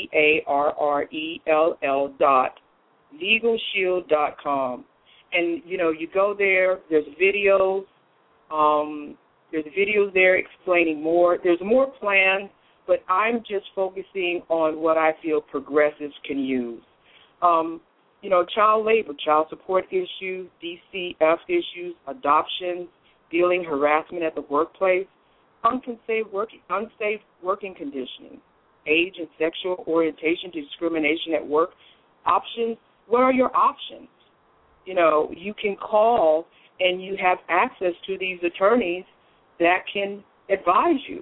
DARRELL.LegalShield.com. And, you go there, there's videos. There's videos there explaining more. There's more plans, but I'm just focusing on what I feel progressives can use. Child labor, child support issues, DCF issues, adoptions, dealing, harassment at the workplace, unsafe working conditioning, age and sexual orientation, discrimination at work, options. What are your options? You can call and you have access to these attorneys that can advise you.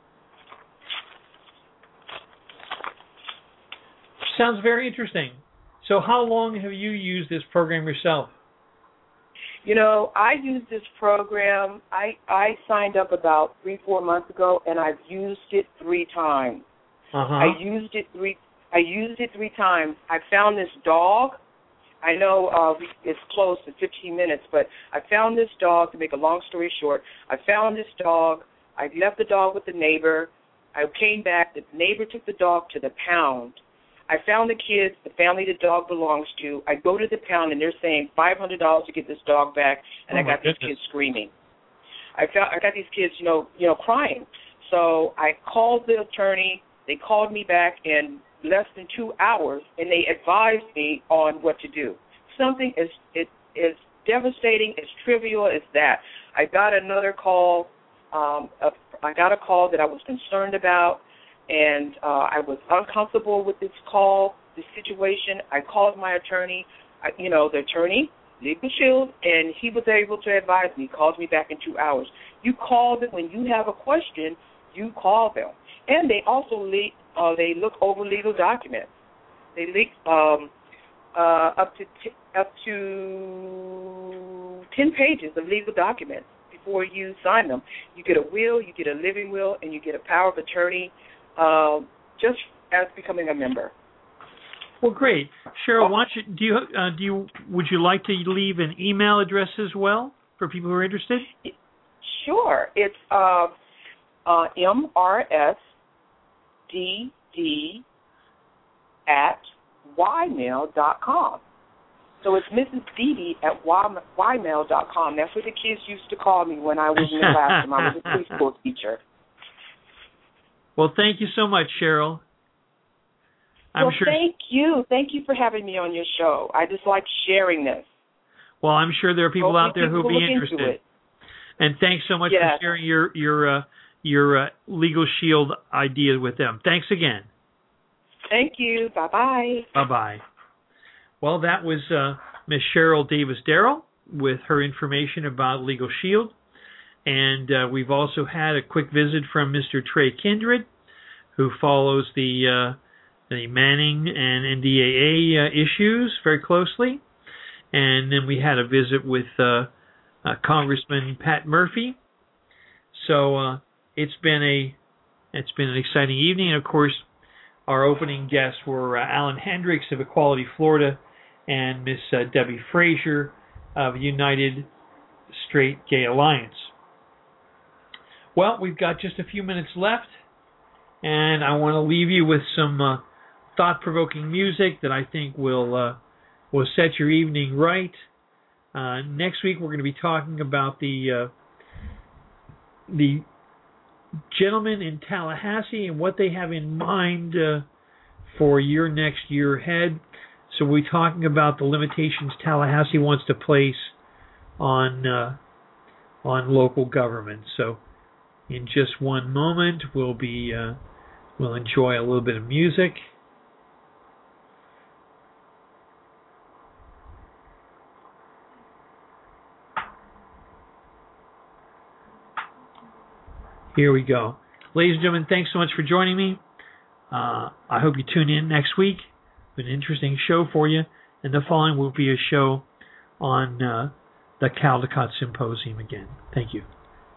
Sounds very interesting. So how long have you used this program yourself? I used this program. I signed up about 3-4 months ago, and I've used it 3 times. I used it 3 times. I found this dog. I know it's close to 15 minutes, but I found this dog, to make a long story short. I found this dog. I left the dog with the neighbor. I came back. The neighbor took the dog to the pound. I found the kids, the family the dog belongs to. I go to the pound, and they're saying $500 to get this dog back, and I got these kids screaming. I got these kids, crying. So I called the attorney. They called me back in less than 2 hours, and they advised me on what to do. Something as devastating, as trivial as that. I got another call. I got a call that I was concerned about, and I was uncomfortable with this call, this situation. I called my attorney, the attorney, Legal Shield, and he was able to advise me. He called me back in 2 hours. You call them when you have a question. You call them, and they also they look over legal documents. They leak up to 10 pages of legal documents before you sign them. You get a will, you get a living will, and you get a power of attorney just as becoming a member. Well, great, Cheryl. Would you like to leave an email address as well for people who are interested? Sure. It's mrsdd@ymail.com. So it's Mrs. Dede at ymail.com. That's what the kids used to call me when I was in the classroom. I was a preschool teacher. Well, thank you so much, Cheryl. Thank you. Thank you for having me on your show. I just like sharing this. Well, I'm sure there are people out there who will be interested. And thanks so much for sharing your Legal Shield idea with them. Thanks again. Thank you. Bye-bye. Bye-bye. Well, that was Miss Cheryl Davis Darrell, with her information about Legal Shield. And we've also had a quick visit from Mr. Trey Kindred, who follows the Manning and NDAA issues very closely. And then we had a visit with Congressman Pat Murphy. So it's been an exciting evening. And of course, our opening guests were Alan Hendricks of Equality Florida and Miss Debbie Frazier of United Straight Gay Alliance. Well, we've got just a few minutes left, and I want to leave you with some thought-provoking music that I think will set your evening right. Next week, we're going to be talking about the gentlemen in Tallahassee and what they have in mind for your next year ahead. So we're talking about the limitations Tallahassee wants to place on local government. So in just one moment, we'll enjoy a little bit of music. Here we go. Ladies and gentlemen, thanks so much for joining me. I hope you tune in next week. An interesting show for you. And the following will be a show on the Caldecott Symposium again. Thank you.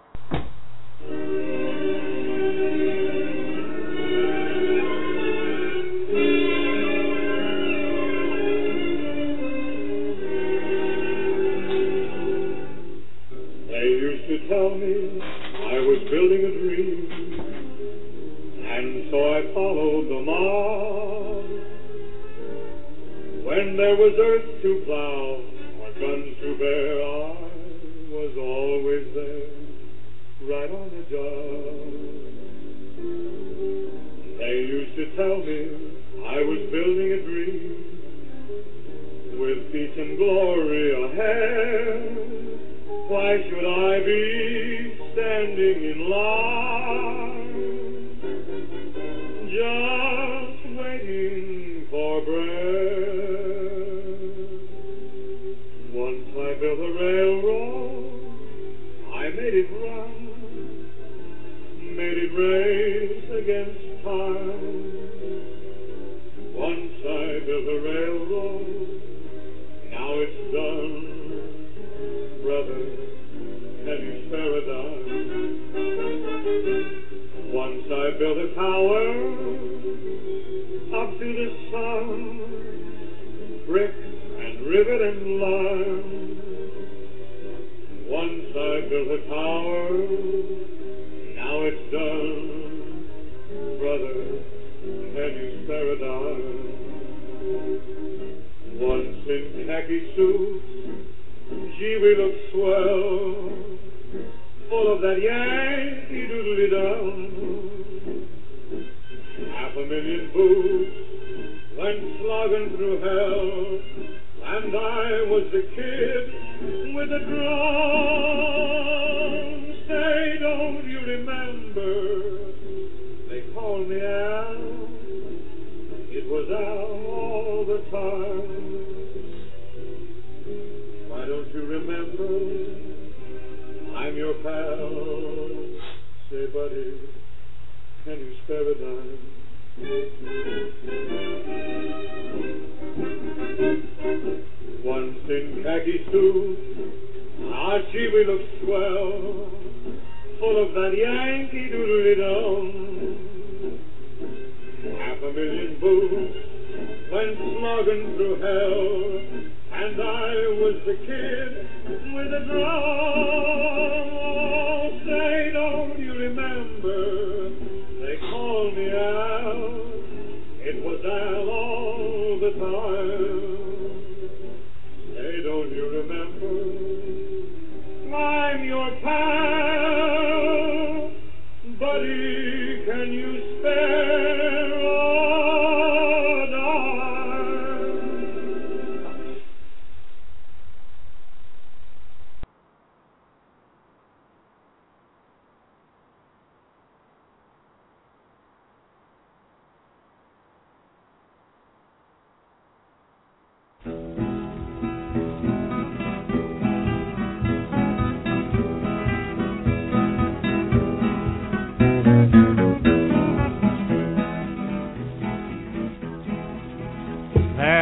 They used to tell me I was building a dream, and so I followed the mark. When there was earth to plow or guns to bear, I was always there, right on the job. They used to tell me I was building a dream, with peace and glory ahead. Why should I be standing in line, just waiting for bread? Once I built a railroad, I made it run, made it race against time. Once I built a railroad, now it's done. Brother, can you spare a dime? Once I built a tower up to the sun, brick and rivet and lime. Once I built a tower, now it's done. Brother, can you spare a dime? Once in khaki suits, gee, we look swell, full of that Yankee doodly-dum. 500,000 boots went slogging through hell, and I was the kid with the drum. Say, don't you remember, they called me Al, it was Al all the time. Why don't you remember, I'm your pal. Say, buddy, can you spare a dime? Once in khaki suit, ah, gee, we look swell, full of that Yankee doodly-dum. 500,000 boots went slogging through hell, and I was the kid with a drum. Oh, say, don't you remember, they called me Al, it was Al all the time. Say, don't you remember, I'm your pal, buddy, can you spare a dime?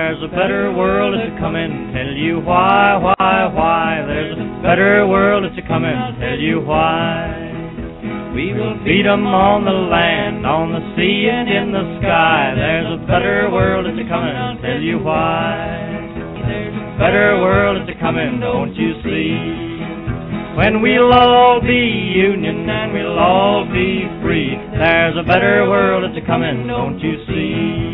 There's a better world that's a-comin', tell you why. There's a better world that's a-comin', tell you why. We will feed 'em on the land, on the sea, and in the sky. There's a better world that's a-comin', tell you why. There's a better world that's a-comin', don't you see? When we'll all be union and we'll all be free. There's a better world that's a-comin', don't you see?